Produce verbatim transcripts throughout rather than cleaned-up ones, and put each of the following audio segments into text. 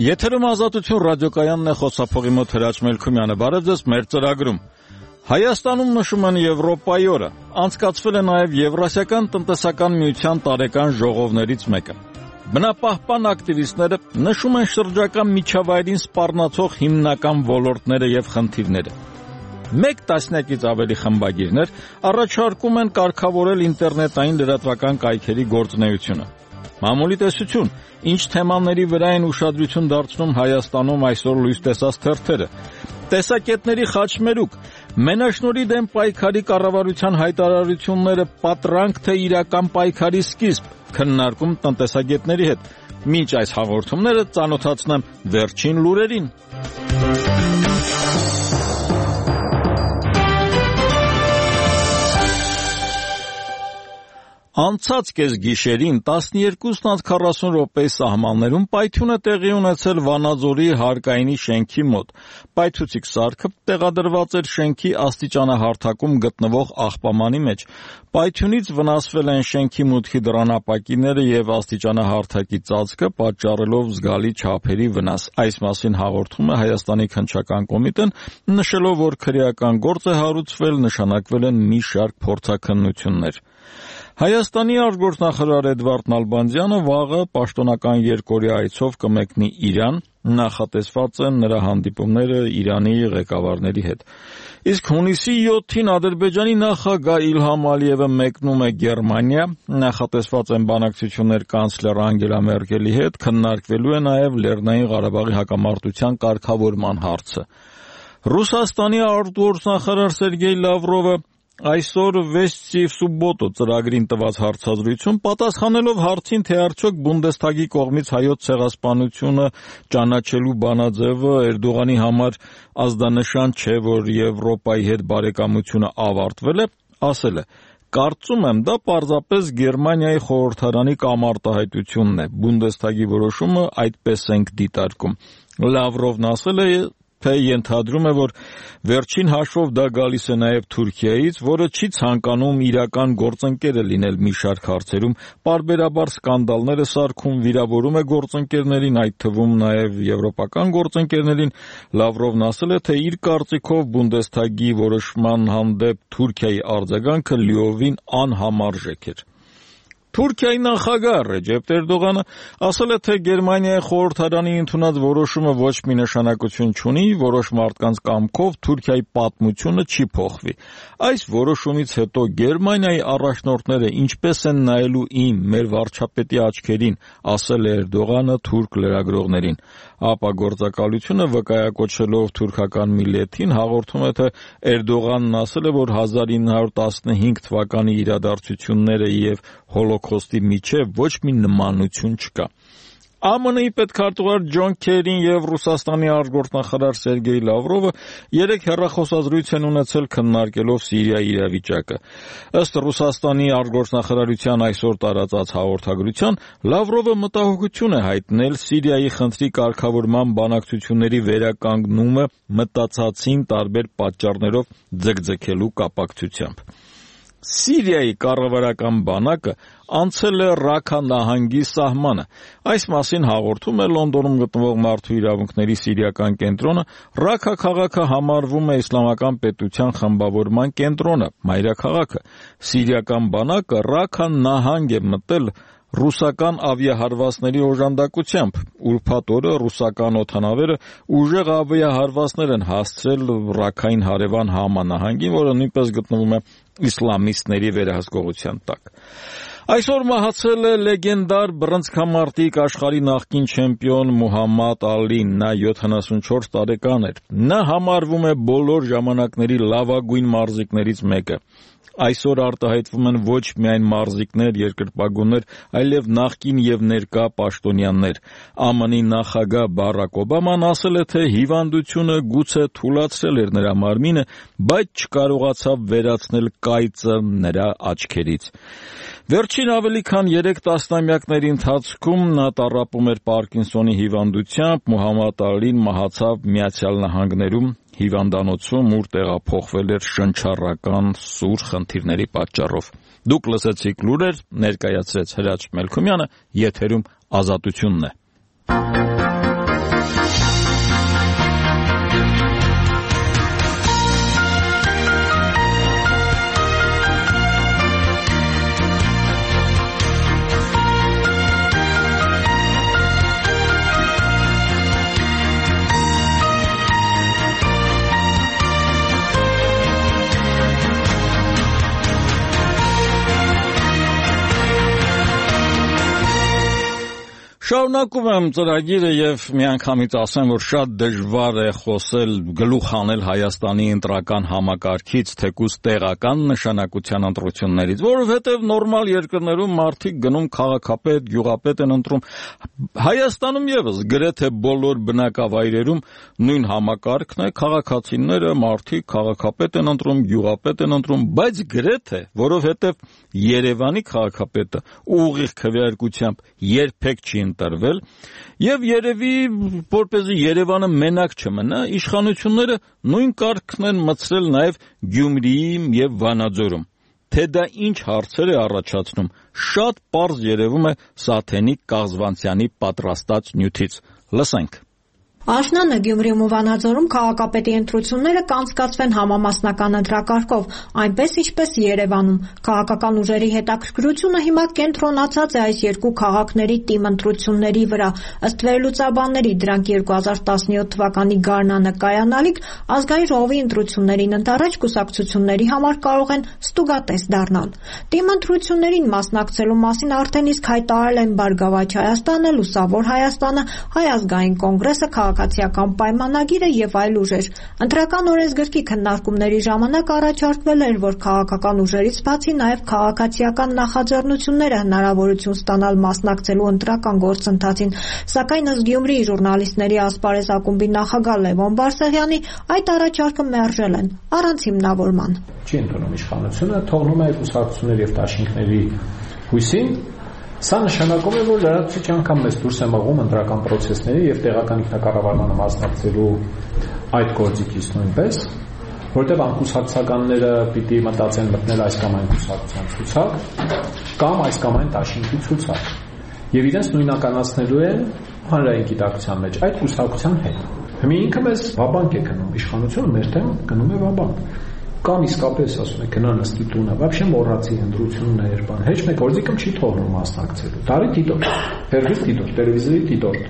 Եթերում ազատություն ռադիոկայանն է, խոսափողի մոտ Հրաչ Մելքումյանը։ Բարև ձեզ մեր ծրագրում։ Հայաստանում նշում են Եվրոպայի օրը։ Անցկացվել է նաև Եվրասիական տնտեսական միության տարեկան ժողովներից մեկը։ Բնապահպան ակտիվիստները նշում են շրջակա միջավայրին սպառնացող հիմնական ոլորտները եւ խնդիրները։ Մեկ տասնյակից ավելի խմբագիրներ առաջարկում են կարգավորել ինտերնետային լրատվական կայքերի գործունեությունը։ Մամուլի տեսություն, ինչ թեմաների վրա են ուշադրություն դարձնում Հայաստանում այսօր լույս տեսած թերթերը։ Տեսակետների խաչմերուկ, մենաշնորհի դեմ պայքարի կառավարության հայտարարությունները պատրանք թե իրական պայքարի սկիզբ, քննարկում տնտեսագետների հետ։ Մինչ այս հաղորդումները ծանոթացնեմ վերջին լուրերին։ Անցած կեսգիշերին տասներկուսն անց քառասուն րոպեի սահմաններում պայթյուն է տեղի ունեցել Վանաձորի հարկայինի շենքի մոտ։ Պայթուցիկ սարքը տեղադրված էր շենքի աստիճանահարթակում գտնվող աղբամանի մեջ։ Պայթյունից վնասվել են շենքի մուտքի դռնապակիները եւ աստիճանահարթակի ծածկը, պատճառելով զգալի չափերի վնաս։ Այս մասին հաղորդում է Հայաստանի քննչական կոմիտեն, նշելով, որ քրեական գործ է հարուցվել, նշանակվել են մի շարք փորձաքննություններ։ Հայաստանի արտգործնախարար Էդվարդ Նալբանդյանը վաղը պաշտոնական երկօրյա այցով կմեկնի Իրան, նախատեսված են նրա հանդիպումները Իրանի ղեկավարների հետ։ Իսկ հունիսի յոթին Ադրբեջանի նախագահ Իլհամ Ալիևը մեկնում է Գերմանիա, նախատեսված են բանակցություններ կանցլեր Անգելա Մերկելի հետ, քննարկվելու է նաև Լեռնային Ղարաբաղի հակամարտության կարգավորման հարցը։ Ռուսաստանի արտգործնախարար Սերգեյ Լավրովը այսօր «Վեսթի в субботу» ծրագրին տված հարցազրույցում պատասխանելով հարցին, թե արդյոք Բունդեսթագի կողմից հայոց ցեղասպանությունը ճանաչելու բանաձևը Էրդողանի համար ազդանշան չէ, որ Եվրոպայի հետ բարեկամությունը ավարտվել է, ասել է. «Կարծում եմ, դա պարզապես Գերմանիայի խորհրդարանի կամարտահայտությունն է, Բունդեսթագի որոշումը այդպես ենք դիտարկում»։ Լավրովն ասել է, թե ենթադրում է, որ վերջին հաշվով դա գալիս է նաև Թուրքիայից, որը չի ցանկանում իրական գործընկերը լինել մի շարք հարցերում, պարբերաբար սկանդալներ է սարքում, վիրավորում է գործընկերներին, այդ թվում նաև եվրոպական գործընկերներին։ Լավրովն ասել է, թե իր կարծիքով Բունդեսթագի որոշման հանդեպ Թուրքիայի արձագանքը լիովին անհամարժեք էր։ Թուրքիայի նախագահ Ռեջեփ Էրդողանը ասել է, թե Գերմանիայի խորհրդարանի ընդունած որոշումը ոչ մի նշանակություն չունի, որոշ մարդկանց կամքով Թուրքիայի պատմությունը չի փոխվի։ Այս որոշումից հետո Գերմանիայի առաջնորդները ինչպես են նայելու իմ, մեր վարչապետի աչքերին, ասել է Էրդողանը թուրք լրագրողներին։ Ապա գործակալությունը վկայակոչելով թուրքական միլիթին հաղորդում է, թե Էրդողանն ասել է, որ հազար ինը հարյուր տասնհինգ թվականի իրադարձությունները եւ Հոլոքոստի միջև ոչ մի նմանություն չկա։ Է Մ Ն-ի պետքարտուղար Ջոն Քերին եւ Ռուսաստանի արտգործնախարար Սերգեյ Լավրովը երեք հեռախոսազրույց են ունեցել քննարկելով Սիրիայի իրավիճակը։ Ըստ Ռուսաստանի արտգործնախարարության այսօր տարածած հաղորդագրության, Լավրովը մտահոգություն է հայտնել Սիրիայի խնդրի կարգավորման բանակցությունների վերականգնումը մտածածին տարբեր պատճառներով ձգձգելու կապակցությամբ։ Սիրիայի կառավարական բանակը անցել է Ռաքա նահանգի սահմանը։ Այս մասին հաղորդում է Լոնդոնում գտնվող Մարդու իրավունքների սիրիական կենտրոնը։ Ռաքա քաղաքը համարվում է իսլամական պետության խմբավորման կենտրոնը, մայրաքաղաքը։ Սիրիական բանակը Ռաքա նահանգ է մտել ռուսական ավիահարվածների օժանդակությամբ։ Ուրբաթ օրը ռուսական օդանավերը ուժեղ ավիահարվածներ են հասցրել Ռաքային հարևան Համա նահանգին, որը նույնպես գտնվում է իսլամիստների վերահսկողության տակ։ Այսօր մահացել է լեգենդար բռնցքամարտիկ աշխարհի նախկին չեմպիոն Մուհամմադ Ալին, նա յոթանասունչորս տարեկան էր։ Նա համարվում է բոլոր ժամանակների լավագույն մարզիկներից մեկը։ Այսօր արտահայտվում են ոչ միայն մարզիկներ, երկրպագուներ, այլև նախկին եւ ներկա պաշտոնյաներ։ Է Մ Ն-ի նախագահ Բարակ Օբաման ասել է, թե հիվանդությունը գուցե թուլացրել էր նրա մարմինը, բայց չկարողացավ վերացնել կայծը նրա աչքերից։ Վերջին ավելի քան երեք տասնամյակների ընթացքում նա տառապում էր Պարկինսոնի հիվանդությամբ, Մուհամմադ Ալին մահացավ Միացյալ Նահանգներում հիվանդանոցում, ուր տեղափոխվել էր շնչառական սուր խնդիրների պատճառով։ Դուք լսեցիք լուրեր, ներկայացրեց Հրաչ Մելքումյանը, եթերում Ազատությունն է։ Շարունակում եմ ծրագիրը եւ միանգամից ասեմ, որ շատ դժվար է խոսել գլուխ հանել Հայաստանի ընտրական համակարգից, թեկուզ տեղական նշանակության ընտրություններից, որովհետեւ նորմալ երկրներում մարդիկ գնում քաղաքապետ, գյուղապետ են ընտրում։ Հայաստանում եւս գրեթե բոլոր բնակավայրերում նույն համակարգն է, քաղաքացիները, մարդիկ քաղաքապետ են ընտրում, գյուղապետ են ընտրում, բայց գրեթե, որովհետեւ Երևանի քաղաքապետը ուղիղ քվեարկությամբ երբեք չի ընտրվել, եւ երևի որպեսզի Երևանը մենակ չմնա, իշխանությունները նույն կարգն են մտցրել նաեւ Գյումրիում եւ Վանաձորում։ Թե դա ինչ հարցեր է առաջացնում, շատ պարզ երևում է Սաթենիկ Կաղզվանցյանի պատրաստած նյութից։ Լսենք։ Աշնանը Գյումրիում ու Վանաձորում քաղաքապետի ընտրությունները կանցկացվեն համամասնական ընտրակարգով, այնպես ինչպես Երևանում։ Քաղաքական ուժերի հետաքրքրությունը հիմա կենտրոնացած է այս երկու քաղաքների թիմ ընտրությունների վրա։ Ըստ վերլուծաբանների, դրանք երկու հազար տասնյոթ թվականի գարնանը կայանալիք ազգային ժողովի ընտրություններին ընդառաջ կուսակցությունների համար կարող են ստուգատես դառնալ։ Թիմ ընտրություններին մասնակցելու մասին արդեն իսկ հայտարարել են Բարգավաճ Հայաստանը, Լուսավոր Հայաստանը, Հայ ազգային կոնգրեսը, քաղաքացիական պայմանագիրը եւ այլ ուժեր։ Ընտրական օրենսգրքի քննարկումների ժամանակ առաջարկվել էր, որ քաղաքական ուժերից բացի նաեւ քաղաքացիական նախաձեռնությունները հնարավորություն ստանալ մասնակցելու ընտրական գործընթացին, սակայն ըստ Գյումրիի ժուրնալիստների ասպարեզ ակումբի նախագահ Լևոն Բարսեղյանի այդ առաջարկը մերժել են առանց հիմնավորման։ Չի ընդունում իշխանությունը, թողնում է կուսակցությունների եւ դաշինքների հույսին։ Սա նշանակում է, որ լրացուցիչ անգամ մեզ դուրս է մղում ընտրական պրոցեսների եւ տեղական ինքնակառավարմանը մասնակցելու այդ գործիքից նույնպես, որտեղ անկուսակցականները պիտի մտածեն մտնել այս կամ այն կուսակցության ցուցակ կամ այս կամ այն դաշինքի ցուցակ եւ իրենց նույնականացնելու են հանրային գիտակցության մեջ այդ կուսակցության հետ։ Հիմա ինքը մեզ վաբանկ է գնում, իշխանությունը մեր դեմ գնում է վաբանկ։ Կամ իսկապես ասում է գնան ըստի տունը, вообще մոռացի ընտրություններ, բան, հեչ մեկ գործիքը չի թողնում մասնակցելու։ Տարի դիտորդ, հերվից դիտորդ, տելևիզիոյի դիտորդ։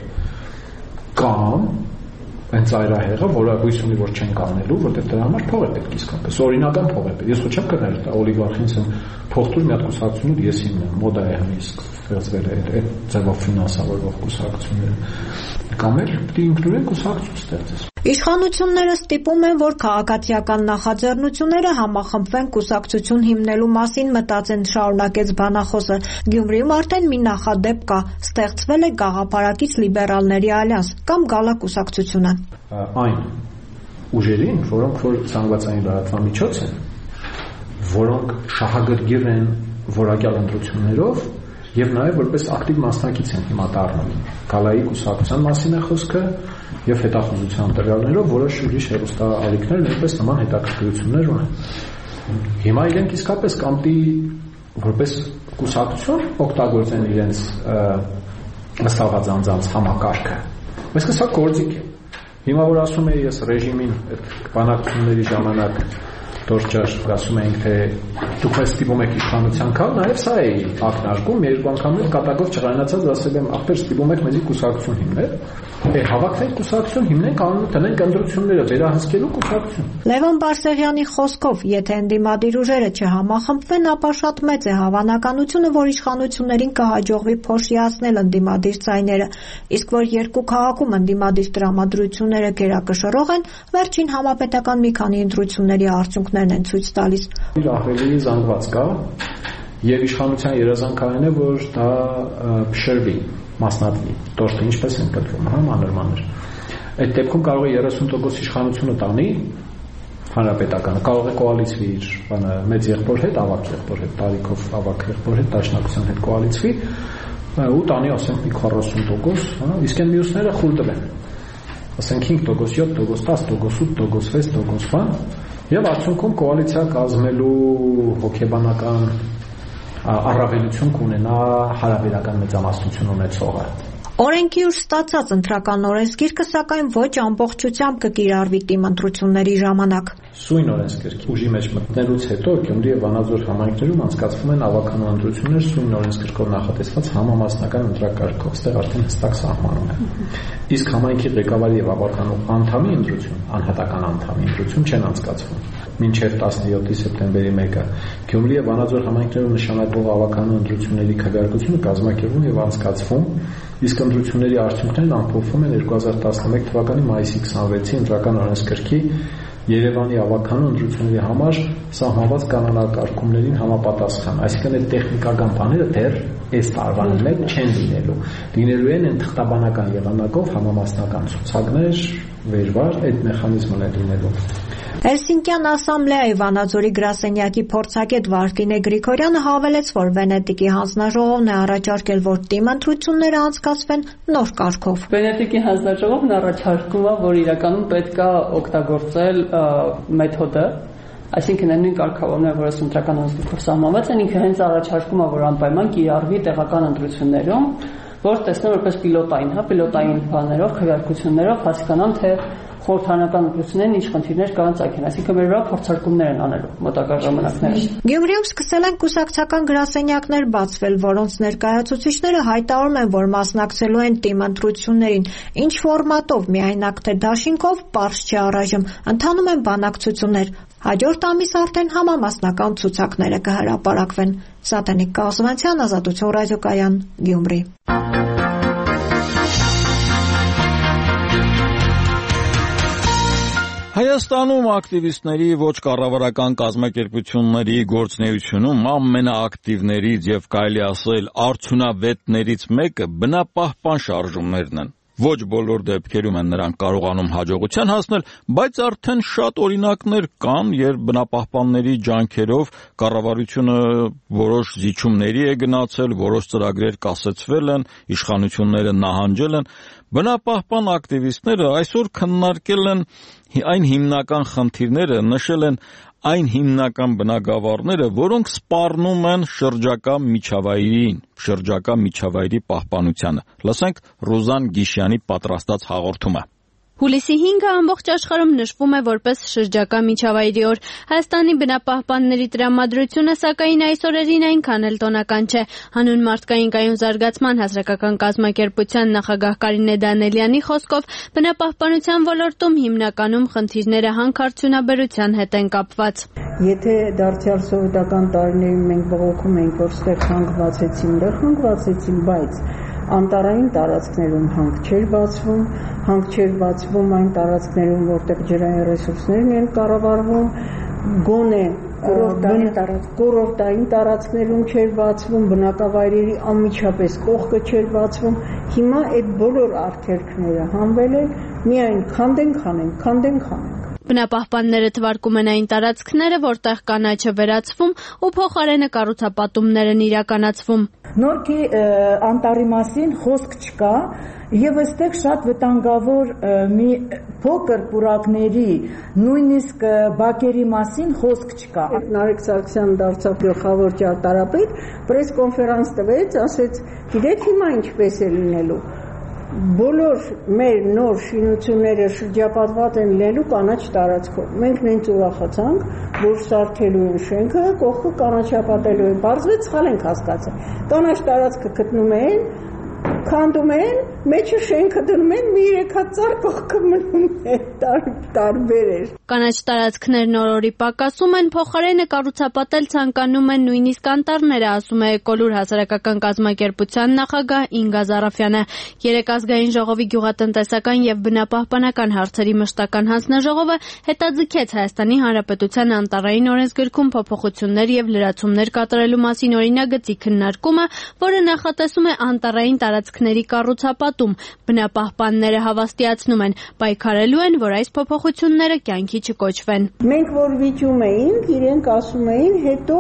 Կամ հենց այրահեղը, որը հույս ունի, որ չեն կանելու, որտեղ դրա համար փող է պետք իսկապես, օրինական փող է պետք։ Ես ոչ չեմ կրել դա օլիգարխինց եմ փոխտուր մի հատ կուսակցություն ու ես հիմն եմ, մոդա է հնիսկ ստեղծվել է այդ ձևով ֆինանսավորվող կուսակցությունները։ Կամ էլ պիտի ինքնուրույն կուսակցություն ստեղծես։ Իշխանությունները ստիպում են, որ քաղաքացիական նախաձեռնությունները համախմբվեն կուսակցություն հիմնելու մասին մտածեն, շարունակեց բանախոսը։ Գյումրիում արդեն մի նախադեպ կա, ստեղծվել է գաղափարակից լիբերալների ալյանս կամ գալա կուսակցությունը։ Այն ուժերին, որոնք որ զանգվածային լրատվամիջոց են, որոնք շահագրգիռ են որակյալ ընտրություններով եւ նաեւ որպես ակտիվ մասնակից են հիմա դառնում։ Գալայի կուսակցության մասին է խոսքը եւ հետախուզության տվյալներով որոշ ուրիշ հեռուստաալիքներ նույնպես նման հետաքրքրություններ ունեն։ Հիմա իրենք իսկապես կամտի որպես կուսակցություն օգտագործեն իրենց ըստաղած անձանց համակարգը։ Այսինքն սա գործիք է։ Հիմա որ ասում եմ ես ռեժիմին այդ բանակցությունների ժամանակ Դորճար ասում ենք, թե դուք ես ստիպում եք իշխանության կալ, նաև սա է ակնարկում, երկու անգամներ կատակով չղայնացած ասել եմ, ախպեր ստիպում եք մեզի կուսակցություն հիմնել, է հավաքվենք կուսակցություն հիմնենք, անունը տնենք ընտրությունները, վերահսկելու կուսակցություն։ Լևոն Բարսեղյանի խոսքով, եթե ընդդիմադիր ուժերը չհամախմբվեն, ապա շատ մեծ է հավանականությունը, որ իշխանություններին կհաջողվի փոշիացնել ընդդիմադիր ձայները, իսկ որ երկու քաղաքում ընդդիմադիր տրամադրությունները գերակշռող են, վերջին համապետական մի քանի ընտրությունների արդյունքներն են ցույց տալիս։ Ավելի զանգված կա եւ իշխանության երազանքային է, որ դա փշրվի, մասնատվի, դուրս ինչպես են կտրվում, հա, մանր-մանր։ Այդ դեպքում կարող է երեսուն տոկոս իշխանությունը տանի հանրապետականը, կարող է կոալիցվի իր բանը մեծ եղբոր հետ, ավակ եղբոր հետ, տարիքով ավակ եղբոր հետ, դաշնակցության հետ կոալիցվի ու տանի, ասենք, մի քառասուն տոկոս, հա, իսկ այն մյուսները խուլ տվեն։ Ասենք հինգ տոկոս, յոթ տոկոս, տասը տոկոս, ութ տոկոս, վեց տոկոս, բան, եւ արդյունքում կոալիցիա կազմելու հոգեբանական առավելություն կունենա հարաբերական մեծամասնություն ունեցողը։ Օրենքի ուժ ստացած ընտրական օրենսգիրքը սակայն ոչ ամբողջությամբ կկիրառվի թիմ ընտրությունների ժամանակ։ Սույն օրենսգիրքի ուժի մեջ մտնելուց հետո Գյումրի եւ Վանաձոր համայնքներում անցկացվում են ավականու ընտրություններ սույն օրենսգիրքով նախատեսված համամասնական ընտրակարգով, այստեղ արդեն հստակ սահմանում է։ Իսկ համայնքի ղեկավարի եւ ավականու անդամի ընտրություն, անհատական անդամի ընտրություն չեն անցկացվում։ Մինչև տասնյոթ սեպտեմբերի մեկը Գյումրի եւ Վանաձոր համայնքներում նշանակվող ավականու ընտրությունների քվեարկությունը կազմակերպվում եւ անցկացվում, իսկ ընտրությունների արդյունքներն ամփոփվում են երկու հազար տասնմեկ թվականի մայիսի քսանվեցի ընտրական օրենսգրքի Երևանի ավականու ընտրությունների համար սահմանված կանոնակարգումներին համապատասխան, այսինքն այդ տեխնիկական բաները դեռ այս տարվանին մեկ չեն լինելու։ Լինելու են այն թղթաբանական եղանակով համամասնական ցուցակներ, վերվար, այդ մեխանիզմն է լինելու։ Հելսինկյան ասամբլեայի Վանաձորի գրասենյակի փորձագետ Վարդինե Գրիգորյանը հավելեց, որ Վենետիկի հանձնաժողովն է առաջարկել, որ թիմ ընտրությունները անցկացվեն նոր կարգով։ Վենետիկի հանձնաժողովն առաջարկում է, որ իրականում պետք է օգտագործել մեթոդը, այսինքն նույն կարգավորները, որը ընտրական օրենսգրքով սահմանված են, ինքը հենց առաջարկում է, որ անպայման կիրառվի տեղական ընտրություններում, որ տեսնեն որպես պիլոտային, հա, պիլոտային բաներով, քվեարկություններով հասկանան, թե խորհրդարանական ընտրություններն ինչ խնդիրներ կան ցակեն, այսինքն մեր վրա փորձարկումներ են անելու մոտակա ժամանակներում։ Գյումրիում սկսել են կուսակցական գրասենյակներ բացվել, որոնց ներկայացուցիչները հայտարարում են, որ մասնակցելու են թիմ ընտրություններին, ինչ ֆորմատով, միայնակ թե դաշինքով, պարզ չի առայժմ, ընթանում են բանակցություններ։ Հաջորդ ամիս արդեն համամասնական ցուցակները կհրապարակվեն։ Սատենիկ Կազմանցյան, Ազատություն ռադիոկայան, Գյումրի։ Հայաստանում ակտիվիստների ոչ կառավարական կազմակերպությունների գործունեությունում ամենաակտիվներից եւ կարելի ասել արդյունավետներից մեկը բնապահպան շարժումներն են։ Ոչ բոլոր դեպքերում են նրանք կարողանում հաջողության հասնել, բայց արդեն շատ օրինակներ կան, երբ բնապահպանների ջանքերով կառավարությունը որոշ զիջումների է գնացել, որոշ ծրագրեր կասեցվել են, իշխանությունները նահանջել են։ Բնապահպան ակտիվիստները այսօր քննարկել են այն հիմնական խնդիրները, նշել են այն հիմնական բնագավառները, որոնք սպառնում են շրջակա միջավայրին, շրջակա միջավայրի պահպանությանը։ Լսենք Ռուզան Գիշյանի պատրաստած հաղորդումը։ Հուլիսի հինգը ամբողջ աշխարհում նշվում է որպես շրջակա միջավայրի օր։ Հայաստանի բնապահպանների տրամադրությունը սակայն այս օրերին այնքան էլ տոնական չէ։ Հանուն մարդկային կայուն զարգացման հասարակական կազմակերպության նախագահ Կարինե Դանելյանի խոսքով բնապահպանության ոլորտում հիմնականում խնդիրները հանքարդյունաբերության հետ են կապված։ Եթե դարձյալ սովետական տարիներին մենք բողոքում էինք, որ ստեղ հանք բացեցին, դեռ հանք բացեցին, բայց անտառային տարածքներում հանք չէր բացվում, հանք չէր բացվում այն տարածքներում, որտեղ ջրային ռեսուրսներն են կառավարվում, գոնե կուրորտային տարածքներում չէր բացվում, բնակավայրերի անմիջապես կողքը չէր բացվում։ Հիմա այդ բոլոր արգելքները հանվել են, միայն քանդենք, հանենք, քանդենք, հանենք։ Բնապահպանները թվարկում են այն տարածքները, որտեղ կանաչը վերացվում ու փոխարենը կառուցապատումներ են իրականացվում։ Նորքի անտառի մասին խոսք չկա եւ այստեղ շատ վտանգավոր մի փոքր պուրակների, նույնիսկ բակերի մասին խոսք չկա։ Նարեկ Սարգսյանը դարձավ գլխավոր ճարտարապետ, պրես կոնֆերանս տվեց, ասեց՝ գիտեք հիմա ինչպես է լինելու։ Բոլոր մեր նոր շինությունները շրջապատված են լինելու կանաչ տարածքով։ Մենք նենց ուրախացանք, որ սարքելու են շենքը, կողքը կանաչապատելու են։ Բարձրեց սխալ ենք հասկացել։ Կանաչ տարածքը գտնում են, քանդում են, մեջը շենքը դնում են, մի երեք հատ ծառ կողքը մնում է, տարբեր էր։ Կանաչ տարածքներն օր-օրի պակասում են, փոխարենը կառուցապատել ցանկանում են նույնիսկ անտառները, ասում է Էկոլուր հասարակական կազմակերպության նախագահ Ինգա Զարաֆյանը։ Երեք ազգային ժողովի գյուղատնտեսական եւ բնապահպանական հարցերի մշտական հանձնաժողովը հետաձգեց Հայաստանի Հանրապետության անտառային օրենսգրքում փոփոխություններ եւ լրացումներ կատարելու մասին օրինագծի քննարկումը, որը նախատեսում է անտառային տարածքների կառուցապատում։ Բնապահպանները հավաստիացնում են, պայքարելու են, որ այս փոփոխությունները կյանքի չկոչվեն։ Մենք որ վիճում էինք, իրենք ասում էին, հետո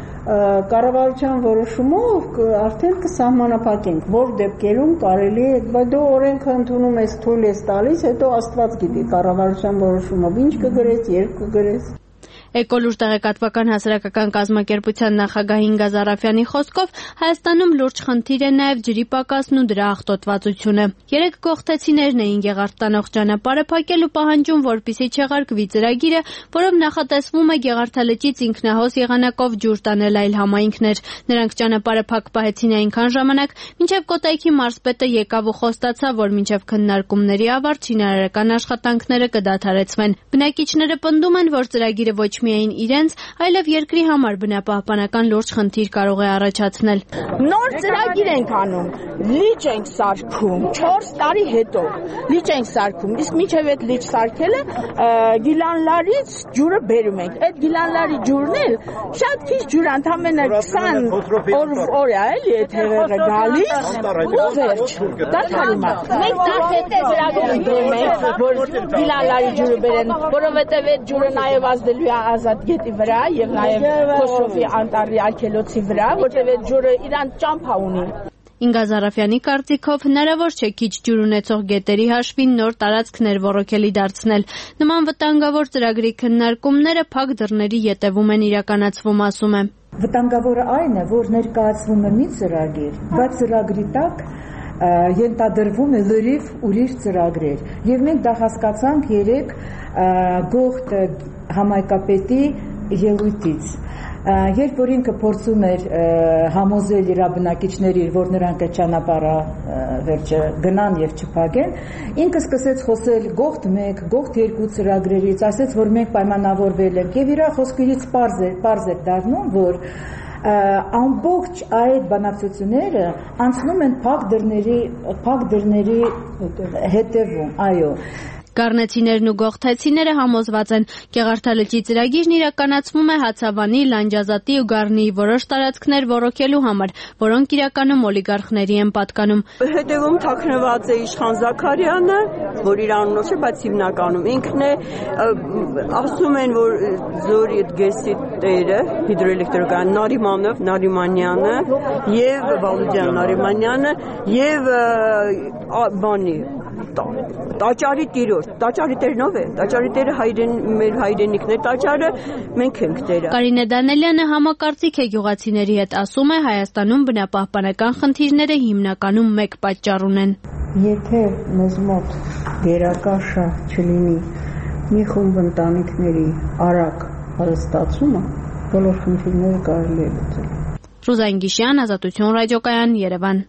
կառավարության որոշումով արդեն կսահմանափակենք, որ դեպքերում կարելի է, բայց դու օրենքը ընդունում ես, թույլ ես տալիս, հետո Աստված գիտի կառավարության որոշումով ինչ կգրես, երբ կգրես։ Էկոլուր տեղեկատվական հասարակական կազմակերպության նախագահ Ինգա Զարաֆյանի խոսքով Հայաստանում լուրջ խնդիր է նաև ջրի պակասն ու դրա աղտոտվածությունը։ Երեք գողթեցիներն էին Գեղարդտանող ճանապարհը փակել ու պահանջում, որպեսզի չեղարկվի ծրագիրը, որով նախատեսվում է Գեղարդալճից ինքնահոս եղանակով ջուր տանել այլ համայնքներ։ Նրանք ճանապարհը փակ պահեցին այնքան ժամանակ, մինչև Կոտայքի մարզպետը եկավ ու խոստացավ, որ մինչև քննարկումների ավարտ շինարարական աշխատանքները կդադարեցվեն։ Բնակիչները պնդում են, որ ծրագիրը ոչ միայն իրենց, այլև երկրի համար բնապահպանական լուրջ խնդիր կարող է առաջացնել։ Նոր ծրագիր ենք անում, լիճ ենք սարքում, չորս տարի հետո լիճ ենք սարքում, իսկ մինչև այդ լիճ սարքելը Գիլանլարից ջուրը բերում ենք։ Այդ Գիլանլարի ջուրն էլ շատ քիչ ջուր, ընդամենը քսան օր է էլի այդ հեղեղը գալիս, ու վերջ։ Դադարիմա։ Մենք նախ հետո ծրագիր դրում ենք, որ Գիլանլարի ջուրը բերեն, որովհետև այդ ջուրը նաև ազդելու է Ազատ գետի վրա եւ նաև Քոսովի անտառի արգելոցի վրա, որտեղ այդ ջուրը իրան ճամփա ունի։ Ինգա Զարաֆյանի կարծիքով հնարավոր չէ քիչ ջուր ունեցող գետերի հաշվին նոր տարածքներ ռոռոկելի դարձնել։ Նման վտանգավոր ծրագրի քննարկումները փակ դռների ետևում են իրականացվում, ասում է։ Վտանգավորը այն է, որ ներկայացվում է մի ծրագիր, բայց ծրագրի տակ ենթադրվում է լրիվ ուրիշ ծրագրեր։ Եվ մենք դա հասկացանք երեք Գողթ համայնքապետի ելույթից։ Երբ որ ինքը փորձում էր համոզել իր բնակիչներին, որ նրանք այդ ճանապարհը վերջը գնան եւ չփակեն, ինքը սկսեց խոսել Գողթ մեկ, Գողթ երկու ծրագրերից, ասաց, որ մենք պայմանավորվել ենք եւ իր խոսքերից պարզ է, պարզ է դառնում, որ ամբողջ այդ բանակցությունները անցնում են փակ դռների, փակ դռների հետևում, այո։ Գառնեցիներն ու գողթեցիները համոզված են, Գեղարդալճի ծրագիրն իրականացվում է Հացավանի, Լանջազատի ու Գառնիի որոշ տարածքներ ռոռոկելու համար, որոնք իրականում օլիգարխների են պատկանում։ Հետևում թաքնված է Իշխան Զաքարյանը, որ իր անունով չէ, բայց հիմնականում ինքն է, ասում են, որ Զորի գեսի տերը, հիդրոէլեկտրական Նարիմանով, Նարիմանյանը եւ Վալուջյան Նարիմանյանը եւ բանի Տաճարի տիրոջ, տաճարի տերն ով է, տաճարի տերը հայրեն, մեր հայրենիքն է, տաճարը մենք ենք տերը։ Կարինե Դանելյանը համակարծիք է գյուղացիների հետ, ասում է Հայաստանում բնապահպանական խնդիրները հիմնականում մեկ պատճառ ունեն։ Եթե մեզ մոտ գերակաշը չլինի մի խումբ ընտանիքների արագ հարստացումը, բոլոր խնդիրները կարելի է լուծել։ Ռուզան Գիշյան, Ազատություն ռադիոկայան, Երևան։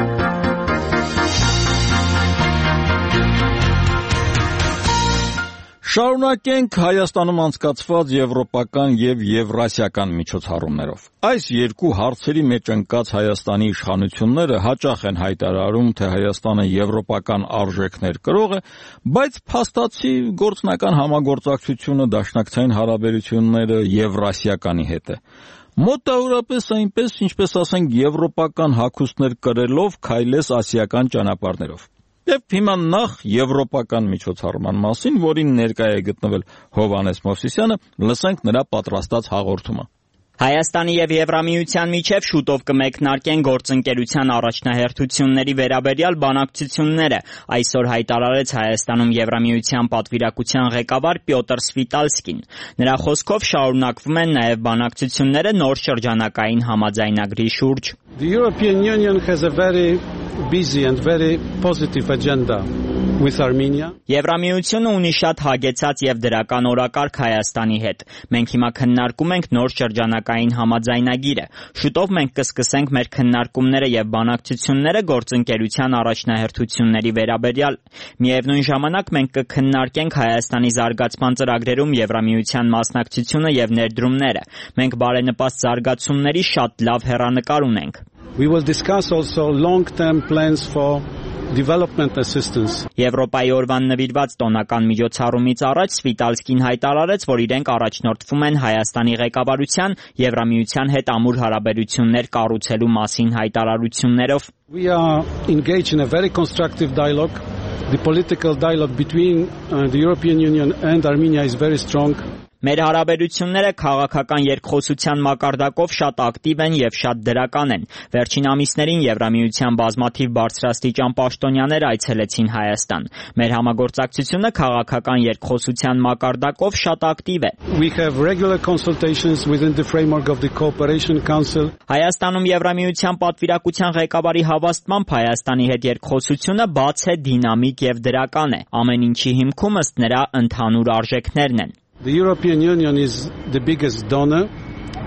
Շարունակենք Հայաստանում անցկացված եվրոպական եւ եվրասիական միջոցառումներով։ Այս երկու հարցերի մեջ ընկած Հայաստանի իշխանությունները հաճախ են հայտարարում, թե Հայաստանը եվրոպական արժեքներ կրող է, բայց փաստացի գործնական համագործակցությունը, դաշնակցային հարաբերությունները եվրասիականի հետ է։ Մոտավորապես այնպես, ինչպես ասենք, եվրոպական հագուստներ կրելով քայլես ասիական ճանապարհներով։ Եվ հիմա նախ եվրոպական միջոցառման մասին, որին ներկայ է գտնվել Հովհաննես Մովսիսյանը, լսենք նրա պատրաստած հաղորդումը։ Հայաստանի եւ Եվրամիության միջև շուտով կմեկնարկեն գործընկերության առաջնահերթությունների վերաբերյալ բանակցությունները, այսօր հայտարարեց Հայաստանում Եվրամիության պատվիրակության ղեկավար Պյոտր Սվիտալսկին։ Նրա խոսքով շարունակվում են նաեւ բանակցությունները նոր շրջանակային համաձայնագրի շուրջ։ The European Union has a very busy and very positive agenda with Armenia. Եվրամիությունը ունի շատ հագեցած եւ դրական օրակարգ Հայաստանի հետ։ Մենք հիմա քննարկում ենք նոր շրջանակային համաձայնագիրը։ Շուտով մենք կսկսենք մեր քննարկումները եւ բանակցությունները գործընկերության առաջնահերթությունների վերաբերյալ։ Միևնույն ժամանակ մենք կքննարկենք Հայաստանի զարգացման ծրագրերում Եվրամիության մասնակցությունը եւ ներդրումները։ Մենք բարենպաստ զարգացումների շատ լավ հեռանկար ունենք։ We will discuss also long-term plans for development assistance. Եվրոպայի օրվան նվիրված տոնական միջոցառումից առաջ Սվիտալսկին հայտարարեց, որ իրենք առաջնորդվում են Հայաստանի ղեկավարության Եվրամիության հետ ամուր հարաբերություններ կառուցելու մասին հայտարարություններով։ We are engaged in a very constructive dialogue. The political dialogue between uh, the European Union and Armenia is very strong. Մեր հարաբերությունները քաղաքական երկխոսության մակարդակով շատ ակտիվ են եւ շատ դրական են։ Վերջին ամիսներին Եվրամիության բազմաթիվ բարձրաստիճան պաշտոնյաներ այցելեցին Հայաստան։ Մեր համագործակցությունը քաղաքական երկխոսության մակարդակով շատ ակտիվ է։ We have regular consultations within the framework of the Cooperation Council. Հայաստանում Եվրամիության պատվիրակության ղեկավարի հավաստմամբ Հայաստանի հետ երկխոսությունը բաց է, դինամիկ եւ դրական է։ Ամեն ինչի հիմքում ըստ նրա ընդհանուր արժեքներն են։ The European Union is the biggest donor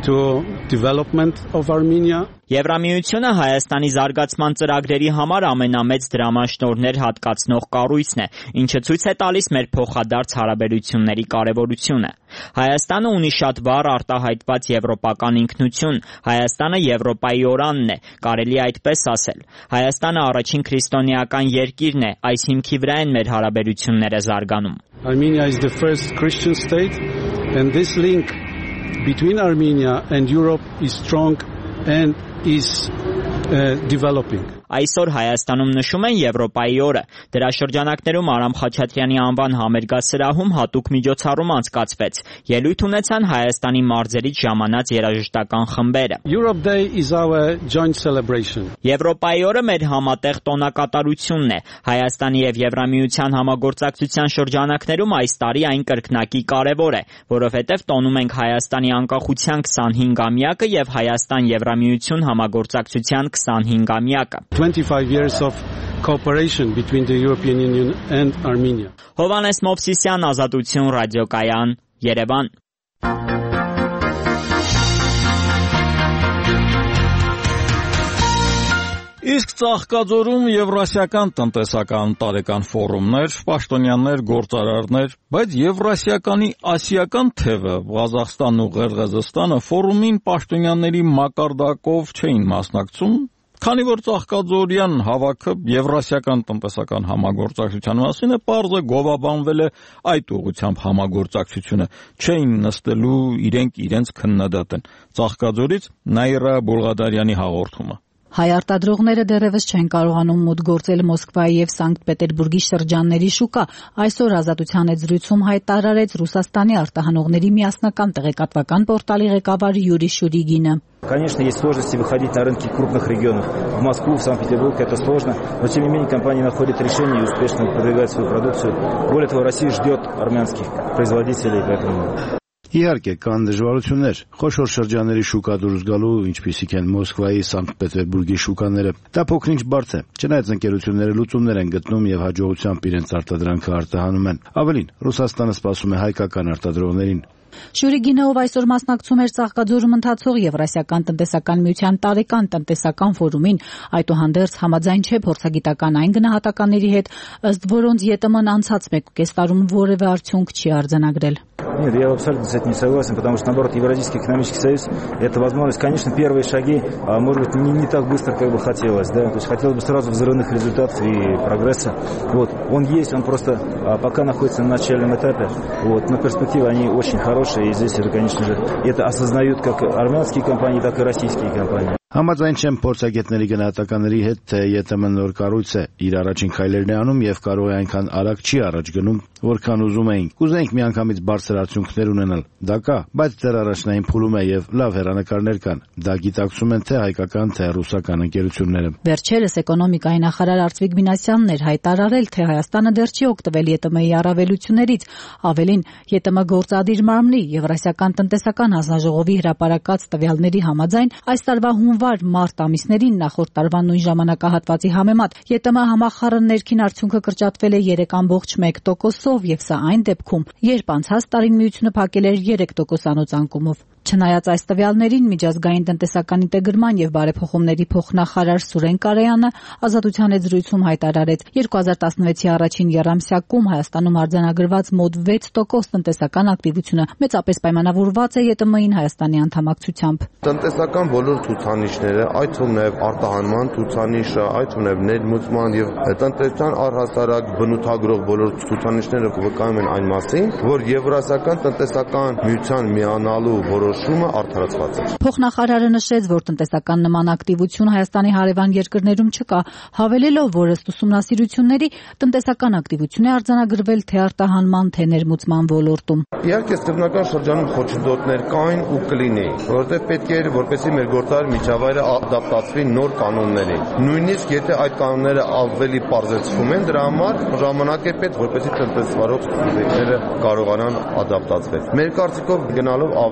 to development of Armenia. Եվրամիությունը Հայաստանի զարգացման ծրագրերի համար ամենամեծ դրամաշնորհներ հատկացնող կառույցն է, ինչը ցույց է տալիս մեր փոխադարձ հարաբերությունների կարևորությունը։ Հայաստանը ունի շատ վառ արտահայտված եվրոպական ինքնություն, Հայաստանը Եվրոպայի օրանն է, կարելի է այդպես ասել։ Հայաստանը առաջին քրիստոնեական երկիրն է, այս հիմքի վրա են մեր հարաբերությունները զարգանում։ Armenia is the first Christian state, and this link between Armenia and Europe is strong and is uh, developing. Այսօր Հայաստանում նշում են Եվրոպայի օրը։ Դրա շրջանակներում Արամ Խաչատրյանի անվան համերգասրահում հատուկ միջոցառում անցկացվեց։ Ելույթ ունեցան Հայաստանի մարզերից ժամանած երաժշտական խմբերը։ Europe Day is our joint celebration. Եվրոպայի օրը մեր համատեղ տոնակատարությունն է։ Հայաստանի եւ Եվրամիության համագործակցության շրջանակներում այս տարի այն կրկնակի կարևոր է, որովհետեւ տոնում ենք Հայաստանի անկախության քսանհինգամյակը եւ Հայաստան-Եվրամիություն համագործակցության քսանհինգամյակը։ twenty-five years of cooperation between the European Union and Armenia. Հովանես Մովսիսյան, Ազատություն ռադիոկայան, Երևան։ Իսկ Ծաղկաձորում Եվրասիական տնտեսական տարեկան ֆորումներ, պաշտոնյաներ, գործարարներ, բայց Եվրասիականի ասիական թևը Ղազախստանն ու Ղերղեզստանը ֆորումին պաշտոնյաների մակարդակով չէին մասնակցում, քանի որ Ծաղկաձորյան հավաքը Եվրասիական տնտեսական համագործակցության մասին է, պարզը գովաբանվել է այդ ուղղությամբ համագործակցությունը, չէին նստելու իրենք իրենց քննադատեն։ Ծաղկաձորից Նաիրա Բուլղադարյանի հաղորդումը։ Հայ արտադրողները դեռևս չեն կարողանում մուտք գործել Մոսկվայի եւ Սանկտ Պետերբուրգի շրջանների շուկա։ Այսօր Ազատության հետ զրույցում հայտարարեց Ռուսաստանի արտահանողների միասնական տեղեկատվական պորտալի ղեկավար Յուրի Շուրիգինը։ Конечно, есть сложности выходить на рынки крупных регионов. В Москву, в Санкт-Петербург это сложно, но тем не менее компания находит решение и успешно продвигает свою продукцию. Более того, Россия ждет армянских производителей, поэтому... Իհարկե, կան դժվարություններ, խոշոր շրջանների շուկա դուրս գալու, ինչպիսիք են Մոսկվայի, Սանկտ Պետերբուրգի շուկաները։ Դա փոքր-ինչ բարդ է, չնայած ընկերությունները լուծումներ են գտնում եւ հաջողությամբ իրենց արտադրանքը արտահանում են։ Ավելին, Ռուսաստանը սպասում է հայկական արտադրողներին։ Շուրիգինը, ով այսօր մասնակցում էր Ծաղկաձորում ընթացող Եվրասիական տնտեսական միության տարեկան տնտեսական ֆորումին, այդուհանդերձ համաձայն չէ փորձագիտական այն գնահատականների հետ, ըստ որոնց ԵՏՄ-ն անցած մեկուկես տարում որևէ արդյունք չի արձանագրել։ Нет, я абсолютно с этим не согласен, потому что, наоборот, Евразийский экономический союз – это возможность, конечно, первые шаги, а может быть, не, не так быстро, как бы хотелось, да, то есть хотелось бы сразу взрывных результатов и прогресса, вот, он есть, он просто а, пока находится на начальном этапе, вот, но перспективы, они очень хорошие, и здесь это, конечно же, это осознают как армянские компании, так и российские компании. Համաձայն չեմ փորձագետների գնահատականների հետ, թե ԵՏՄ-ն նոր կառույց է, իր առաջին քայլերն է անում եւ կարող է այնքան արագ չի առաջ գնում, որքան ուզում էինք։ Կուզեինք միանգամից բարձր արդյունքներ ունենալ։ Դա կա, բայց դեռ առաջնային փուլում է եւ լավ հեռանկարներ կան։ Դա գիտակցում են թե հայկական, թե ռուսական ընկերությունները։ Վերջերս էկոնոմիկայի նախարար Արծվիկ Մինասյանն էր հայտարարել, թե Հայաստանը դեռ չի օգտվել ԵՏՄ-ի առավելություններից։ Ավելին, ԵՏՄ գործադիր մարմնի Եվրասիական տնտեսական հանձնաժողովի հրապարակած տվյալների համաձայն այս տարվա հունվար-մարտ ամիսներին նախորդ տարվա նույն ժամանակահատվածի համեմատ ԵՏՄ համախառն ներքին արդյունքը կրճատվել է երեք կόμμα մեկ տոկոսով եւ սա այն դեպքում, երբ անցած տարին միությունը փակել էր երեք տոկոսանոց անկումով։ Չնայած այս տվյալներին միջազգային տնտեսական ինտեգրման եւ բարեփոխումների փոխնախարար Սուրեն Կարեյանը Ազատության հետ զրույցում հայտարարեց, երկու հազար տասնվեցի առաջին եռամսյակում Հայաստանում արձանագրված մոտ վեց տոկոս տնտեսական ակտիվությունը մեծապես պայմանավորված է ԵՏՄ-ին Հայաստանի անդամակցությամբ։ Տնտեսական բոլոր ցուցանիշները, այդ թվում նաեւ արտահանման ցուցանիշը, այդ թվում նաեւ ներմուծման եւ տնտեսության առհասարակ բնութագրող բոլոր ցուցանիշները վկայում են այն մասին, որ Եվրասիական տնտեսական միության միանալու որոշումը արդարացված է։ Փոխնախարարը նշեց, որ տնտեսական նման ակտիվություն Հայաստանի հարևան երկրներում չկա, հավելելով, որ ըստ ուսումնասիրությունների տնտեսական ակտիվություն է արձանագրվել թե արտահանման, թե ներմուծման ոլորտում։ Իհարկե, սկզբնական շրջանում խոչընդոտներ կային ու կլինի, որովհետև պետք է որպեսզի մեր գործարար միջավայրը ադապտացվի նոր կանոններին։ Նույնիսկ եթե այդ կանոնները ավելի պարզեցվում են, դրա համար ժամանակ է պետք, որպեսզի տնտեսվարող սուբյեկտները կարողանան ադապտացվել։ Մեր կարծիքով գնալով ավելի ու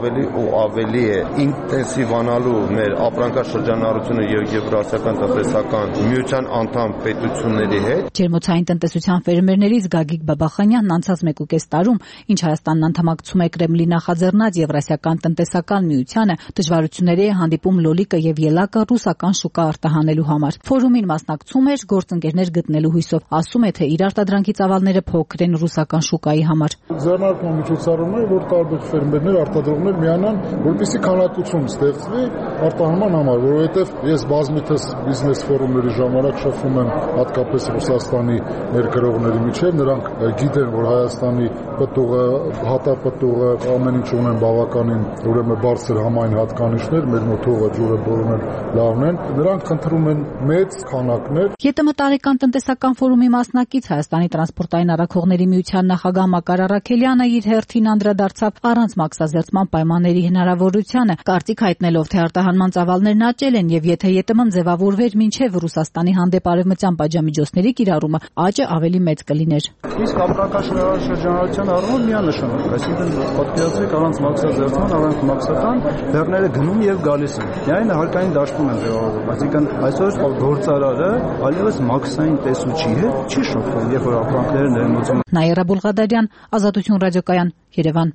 ավելի է ինտենսիվանալու մեր ապրանքաշրջանառությունը եւ Եվրասիական տնտեսական միության անդամ պետությունների հետ։ Ջերմոցային տնտեսության ֆերմերներից Գագիկ Բաբախանյանն անցած մեկուկես տարում, ինչ Հայաստանն անդամակցում է Կրեմլի նախաձեռնած Եվրասիական տնտեսական միությանը, դժվարությունների է հանդիպում լոլիկը եւ ելակը ռուսական շուկա արտահանելու համար։ Ֆորումին մասնակցում էր գործընկերներ գտնելու հույսով, ասում է, թե իր արտադրանքի ծավալները փոքր են ռուսական շուկայի համար։ Ձեռնարկման միջոցառում է, որ տարբեր ֆերմերներ, արտադրողներ միանան, որպեսզի քանակություն ստեղծվի արտահանման համար, որովհետեւ ես բազմիցս բիզնես ֆորումների ժամանակ շփվում եմ հատկապես Ռուսաստանի ներգրողների միջև, նրանք գիտեն, որ Հայաստանի պտուղը, հատապտուղը, ամեն ինչ ունեն բավականին, ուրեմն բարձր համային հատկանիշներ, մեր մոտ հողը, ջուրը բոլորն են լավն են, նրանք խնդրում են մեծ քանակներ։ ԵՏՄ տարեկան տնտեսական ֆորումի մասնակից Հայաստանի տրանսպորտային առաքողների միության նախագահ Մակար Առաքելյանը իր հերթին անդրադարձավ առանց մաքսազերծման պայմանների հնարավորությանը, կարծիք հայտնելով, թե արտահանման ծավալներն աճել են եւ եթե ԵՏՄ-ն ձևավորվեր մինչեւ Ռուսաստանի հանդեպ արևմտյան պատժամիջոցների կիրառումը, աճը ավելի մեծ կլիներ։ Իսկ ապրանքաշրջանառության առումով միանշանակ, այսինքն պատկերացրեք առանց մաքսազերծման, առանց մաքսական բեռները գնում եւ գալիս են։ Միայն հարկային դաշտում են ձևավորվում, այսինքն այսօր գործարարը այլևս մաքսային տեսուչի հետ չի շփվում, երբ որ ապրանքները ներմուծում։ Նաիրա Բուլղադարյան, Ազատություն ռադիոկայան, Երևան։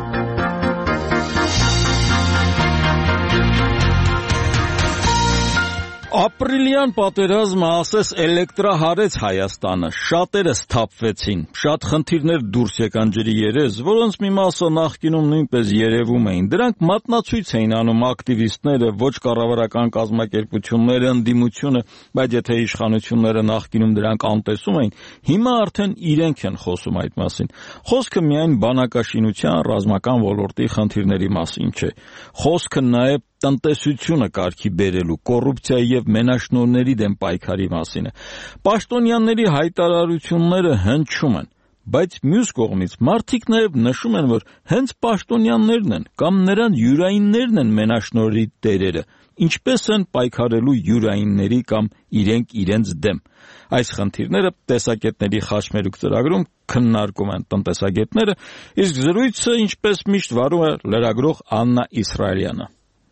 Ապրիլյան պատերազմը ասես էլեկտրահարեց Հայաստանը, շատերը սթափվեցին, շատ խնդիրներ դուրս եկան ջրի երես, որոնց մի մասը նախկինում նույնպես երևում էին, դրանք մատնացույց էին անում ակտիվիստները, ոչ կառավարական կազմակերպությունները, ընդդիմությունը, բայց եթե իշխանությունները նախկինում դրանք անտեսում էին, հիմա արդեն իրենք են խոսում այդ մասին։ Խոսքը միայն բանակաշինության, ռազմական ոլորտի խնդիրների մասին չէ, խոսքը նաև տնտեսությունը կարգի բերելու, կոռուպցիայի եւ մենաշնորհների դեմ պայքարի մասին է։ Պաշտոնյաների հայտարարությունները հնչում են, բայց մյուս կողմից մարդիկ նաև նշում են, որ հենց պաշտոնյաներն են կամ նրան յուրայիններն են մենաշնորհի տերերը, ինչպես են պայքարելու յուրայինների կամ իրենք իրենց դեմ։ Այս խնդիրները տեսակետների խաչմերուկ ծրագրում քննարկում են տնտեսագետները, իսկ զրույցը ինչպես միշտ վարում է լրագրող Աննա Իսրայելյանը։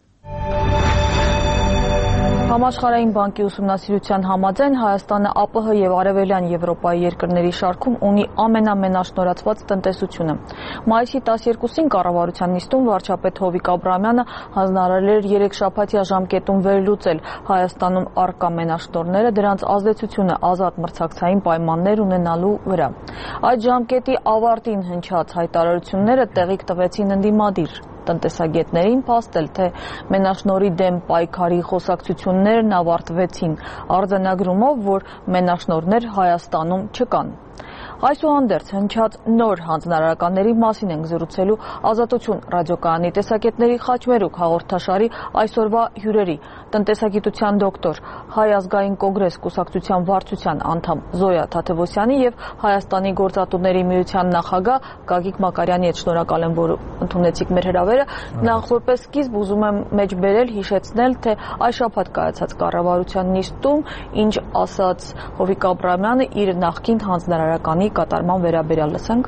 Համաշխարհային բանկի ուսումնասիրության համաձայն Հայաստանը ԱՊՀ եւ Արևելյան Եվրոպայի երկրների շարքում ունի ամենամենաշնորհացված տնտեսությունը։ Մայիսի տասներկուսին կառավարության նիստում վարչապետ Հովիկ Աբրահամյանը հանձնարարել էր երեքշաբաթյա ժամկետում վերլուծել Հայաստանում առկա մենաշնորհները, դրանց ազդեցությունը ազատ մրցակցային պայմաններ ունենալու վրա։ Այդ ժամկետի ավարտին հնչած հայտարարությունները տեղիք տվեցին ընդդիմադիր տնտեսագետներին, փաստել, թե մենաշնորհի դեմ պայքարի խոսակցություններն ավարտվեցին արձանագրումով, որ մենաշնորհներ Հայաստանում չկան։ Այսուհանդերձ հնչած նոր հանձնարարականների մասին ենք զրուցելու Ազատություն ռադիոկայանի տեսակետների խաչմերուկ հաղորդաշարի այսօրվա հյուրերի՝ տնտեսագիտության դոկտոր, Հայ ազգային կոնգրես կուսակցության վարչության անդամ Զոյա Թաթևոսյանի եւ Հայաստանի գործատուների միության նախագահ Գագիկ Մակարյանի հետ շնորհակալ եմ, որ ընդունեցիք մեր հրավերը։ Նախ որպես սկիզբ ուզում եմ մեջբերել, հիշեցնել, թե այս շաբաթ կայացած կառավարության նիստում ինչ ասաց Հովիկ Աբրահամյանը իր նախկին հանձնարարականի կատարման վերաբերյալ, լսենք։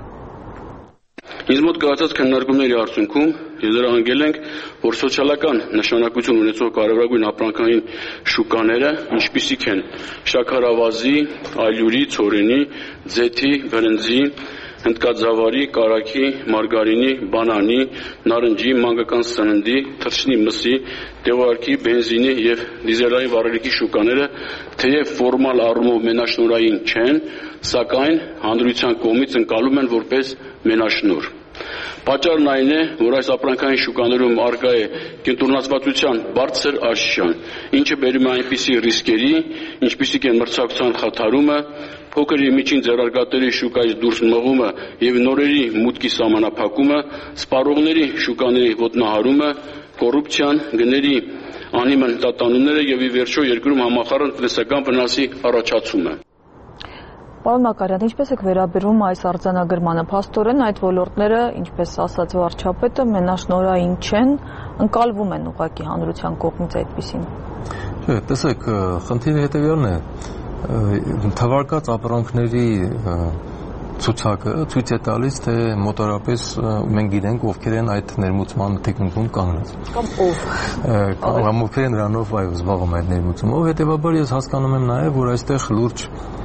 Ինձ մոտ կայացած քննարկումների արդյունքում եզրահանգել ենք, որ սոցիալական նշանակություն ունեցող կարևորագույն ապրանքային շուկաները, ինչպիսիք են շաքարավազի, ալյուրի, ցորենի, ձեթի, բրնձի, հնդկաձավարի, կարագի, մարգարինի, բանանի, նարնջի, մանկական սննդի, թռչնի մսի, տեղոարքի, բենզինի եւ դիզելային վառելիքի շուկաները թեև ֆորմալ առումով մենաշնորհային չեն, սակայն հանրության կողմից ընկալում են որպես մենաշնորհ։ Պատճառն այն է, որ այս ապրանքային շուկաներում առկա է կենտրոնացվածության բարձր աշխարհ, ինչը բերում է այնպիսի ռիսկերի, ինչպիսիք են մրցակցության խաթարումը, փոքր եւ միջին ձեռնարկատերի շուկայից դուրս մղումը եւ նորերի մուտքի սահմանափակումը, սպառողների շուկաների ոտնահարումը, կոռուպցիան, գների անիմն տատանումները եւ ի վերջո երկրում համախառն տնտեսական վնասի առաջացումը։ Պարոն Մակարյան, ինչպես եք վերաբերվում այս արձանագրմանը, փաստորեն այդ ոլորտները, ինչպես ասաց վարչապետը, մենաշնորհային չեն, ընկալվում են ուղղակի հանրության կողմից այդպիսին։ Չէ, տեսեք, խնդիրը հետևյալն է, թվարկած ապրանքների ցուցակը ցույց է տալիս, թե մոտավորապես մենք գիտենք ովքեր են այդ ներմուծման թեկնիկում կանգնած։ Կամ ով։ Կամ ովքեր են նրանով այո զբաղվում այդ ներմուծումով, հետեւաբար ես հասկանում եմ նաև, որ այստեղ լուրջ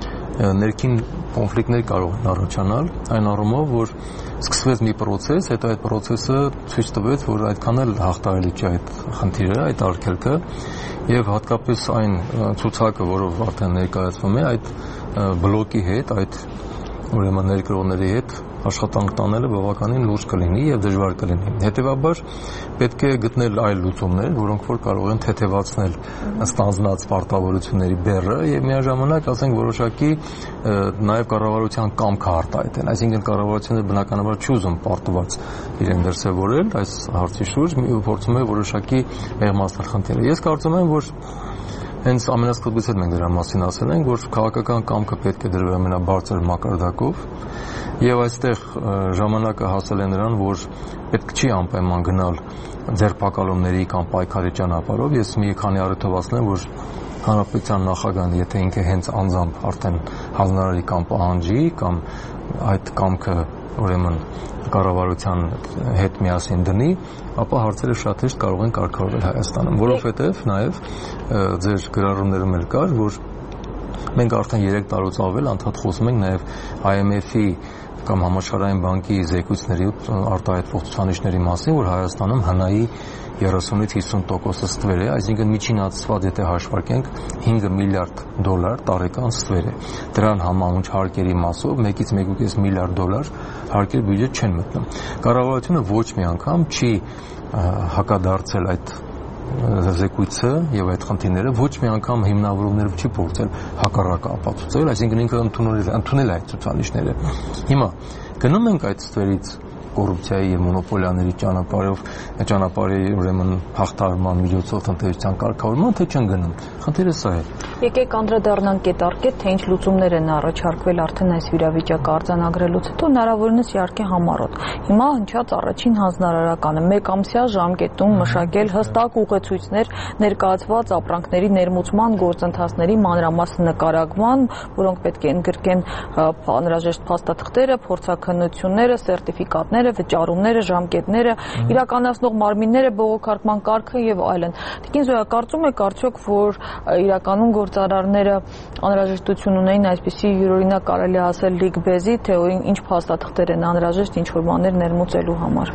ներքին կոնֆլիկտներ կարող են առաջանալ, այն առումով, որ սկսվեց մի process, հետո այդ process-ը ցույց տվեց, որ այդքան էլ հաղթահարելի չէ այդ խնդիրը, այդ արգելքը, եւ հատկապես այն ցուցակը, որով արդեն ներկայացվում է, այդ բլոկի հետ, այդ ուրեմն ներկրողների հետ աշխատանք տանելը բավականին լուրջ կլինի եւ դժվար կլինի։ Հետեւաբար պետք է գտնել այլ լուծումներ, որոնք որ կարող են թեթևացնել ստանձնած պարտավորությունների բեռը եւ միաժամանակ, ասենք, որոշակի նաեւ կառավարության կամքը արտահայտել։ Այսինքն կառավարությունը բնականաբար չուզում պարտված իրեն դրսևորել այս հարցի շուրջ, փորձում է որոշակի մեղմացնել խնդիրը։ Ես կարծում եմ, որ հենց ամենասկզբից էլ մենք դրա մասին ասել ենք, որ քաղաքական կամքը պետք է դրվի ամենաբարձր մակարդակով եւ այստեղ ժամանակը հասել է նրան, որ պետք չի անպայման գնալ ձերբակալումների կամ պայքարի ճանապարհով։ Ես մի քանի առիթովացնեմ, որ հանրապետության նախագահան, եթե ինքը հենց անձամբ արդեն հանրարարի կամ պահանջի կամ այդ կամքը ուրեմն կառավարության հետ միասին դնի, ապա հարցերը շատ հեշտ կարող են կարգավորվել Հայաստանում, որովհետև նաև ձեր գրառումներում էլ կար, որ մենք արդեն երեք տարուց ավել անդադ խոսում ենք նաև I M F-ի կամ Համաշխարհային բանկի զեկույցների արտահայտվող ցուցանիշների մասին, որ Հայաստանում հնայի երեսունից հիսուն տոկոսը ստվեր է, այսինքն միջինացված եթե հաշվարկենք հինգ միլիարդ դոլար տարեկան ստվեր է։ Դրան համահունչ հարկերի մասով մեկից մեկ կես միլիարդ դոլար հարկեր բյուջետ չեն մտնում։ Կառավարությունը ոչ մի անգամ չի հակադարձել այդ զեկույցը եւ այդ խնդիրները, ոչ մի անգամ հիմնավորումներով չի փորձել հակառակը ապացուցել, այսինքն ինքը ընդունել ընդունել այդ ցուցանիշները։ Հիմա գնում ենք այդ ստվերից կոռուպցիայի եւ մոնոպոլիաների ճանապարհով, ճանապարհի ուրեմն հաղթահարման միջոցով տնտեսության կարգավորման, թե չեն գնում։ Խնդիրը սա է։ Եկեք անդրադառնանք այդ արկետ, թե ինչ լուծումներ են առաջարկվել արդեն այս վիճակը արձանագրելուց հետո, հնարավորինս իհարկե համառոտ։ Հիմա հնչած առաջին հանձնարարականը մեկամսյա ժամկետում մշակել հստակ ուղեցույցներ ներկայացված ապրանքների ներմուծման գործընթացների մանրամասն նկարագրման, որոնք պետք է ընդգրկեն անհրաժեշտ փաստաթղթերը, փորձաքննությունները, սերտիֆիկատները, վճարումները, ժամկետները, իրականացնող մարմինները, բողոքարկման կարգը եւ այլն։ Տիկին Զոյա, կարծում եք արդյոք, որ իրականում գործարարները անհրաժեշտություն ունեին այսպիսի յուրօրինակ կարելի ասել լիգբեզի, թե ինչ փաստաթղթեր են անհրաժեշտ ինչ որ բաներ ներմուծելու համար։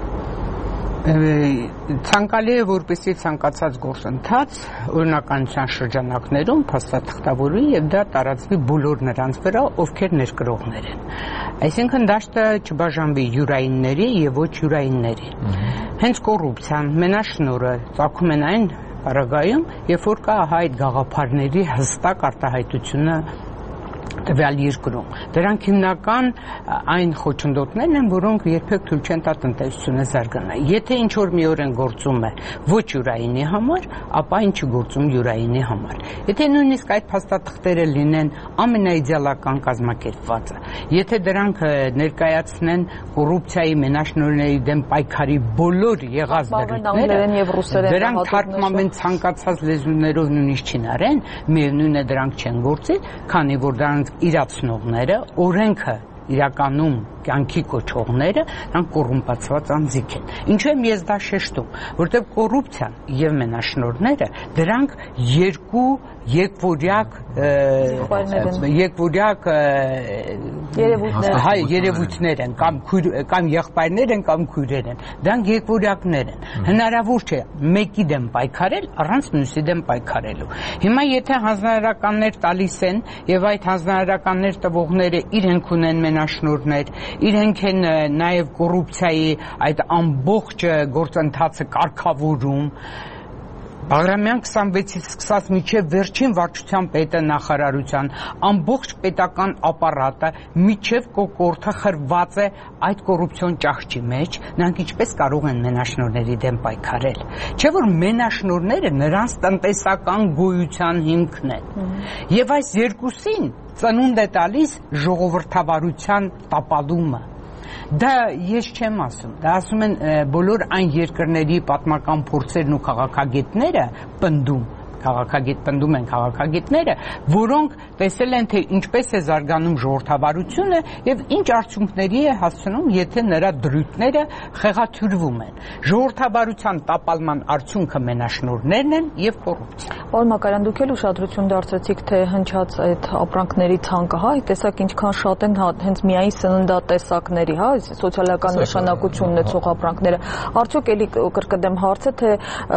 Ցանկալի է, որպեսզի ցանկացած գործընթաց օրինականության շրջանակներում փաստաթղթավորվի եւ դա տարածվի բոլոր նրանց վրա, ովքեր ներկրողներ են։ Այսինքն դաշտը չբաժանվի յուրայինների եւ ոչ յուրայինների։ Հենց կոռուպցիան, մենաշնորհը ծագում են այն առագայում, երբ որ կա այդ գաղափարների հստակ արտահայտությունը տվյալ երկրում։ Դրանք հիմնական այն խոչընդոտներն են, որոնք երբեք թույլ չեն տա տնտեսությունը զարգանա։ Եթե ինչ որ մի օր են գործում է ոչ յուրայինի համար, ապա ինչի գործում յուրայինի համար։ Եթե նույնիսկ այդ փաստաթղթերը լինեն ամենաիդեալական կազմակերպվածը, եթե դրանք ներկայացնեն կոռուպցիայի, մենաշնորհների դեմ պայքարի բոլոր եղած դրույթները, դրանք թարգմանվեն ցանկացած լեզուներով նույնիսկ չինարեն, միևնույն է դրանք չեն գործի, քանի որ դրանք իրացնողները, օրենքը իրականում կյանքի կոչողները, նրանք կոռումպացված անձիկ են։ Ինչու եմ ես դա շեշտում, որտեղ կոռուպցիան եւ մենաշնորհները դրանք երկու երկվորյակ երկվորյակ հայ երևույթներ են, կամ կամ եղբայրներ են, կամ քույրեր են։ Դրանք երկվորյակներ են։ Հնարավոր չէ մեկի դեմ պայքարել առանց մյուսի դեմ պայքարելու։ Հիմա եթե հանձնարարականներ տալիս են եւ այդ հանձնարարականներ տվողները իրենք ունեն մենաշնորհներ, իրենք են նաև կոռուպցիայի այդ ամբողջ գործընթացը կարգավորում, Բաղրամյան քսանվեցից սկսած մինչև վերջին վարչության պետը նախարարության ամբողջ պետական ապարատը մինչև կոկորդը խրված է այդ կոռուպցիոն ճահճի մեջ, նրանք ինչպես կարող են մենաշնորհների դեմ պայքարել։ Չէ՞ որ մենաշնորհները նրանց տնտեսական գոյության հիմքն են։ Եվ այս երկուսին ծնունդ է տալիս ժողովրդավարության տապալումը։ Դա ես չեմ ասում, դա ասում են բոլոր այն երկրների պատմական փորձերն ու քաղաքագետները պնդում, քաղաքագիտ պնդում են քաղաքագիտները, որոնք տեսել են, թե ինչպես է զարգանում ժողովրդավարությունը եւ ինչ արդյունքների է հասցնում, եթե նրա դրույթները խեղաթյուրվում են։ Ժողովրդավարության տապալման արդյունքը մենաշնորհներն են եւ կոռուպցիա։ Պարոն Մակարյան, դուք էլ ուշադրություն դարձրեցիք, թե հնչած այդ ապրանքների ցանկը, հա, տեսակ ինչքան շատ են հենց միայն սննդատեսակների, հա, սոցիալական նշանակություն ունեցող ապրանքները։ Արդյոք էլի կրկնեմ հարցը, թե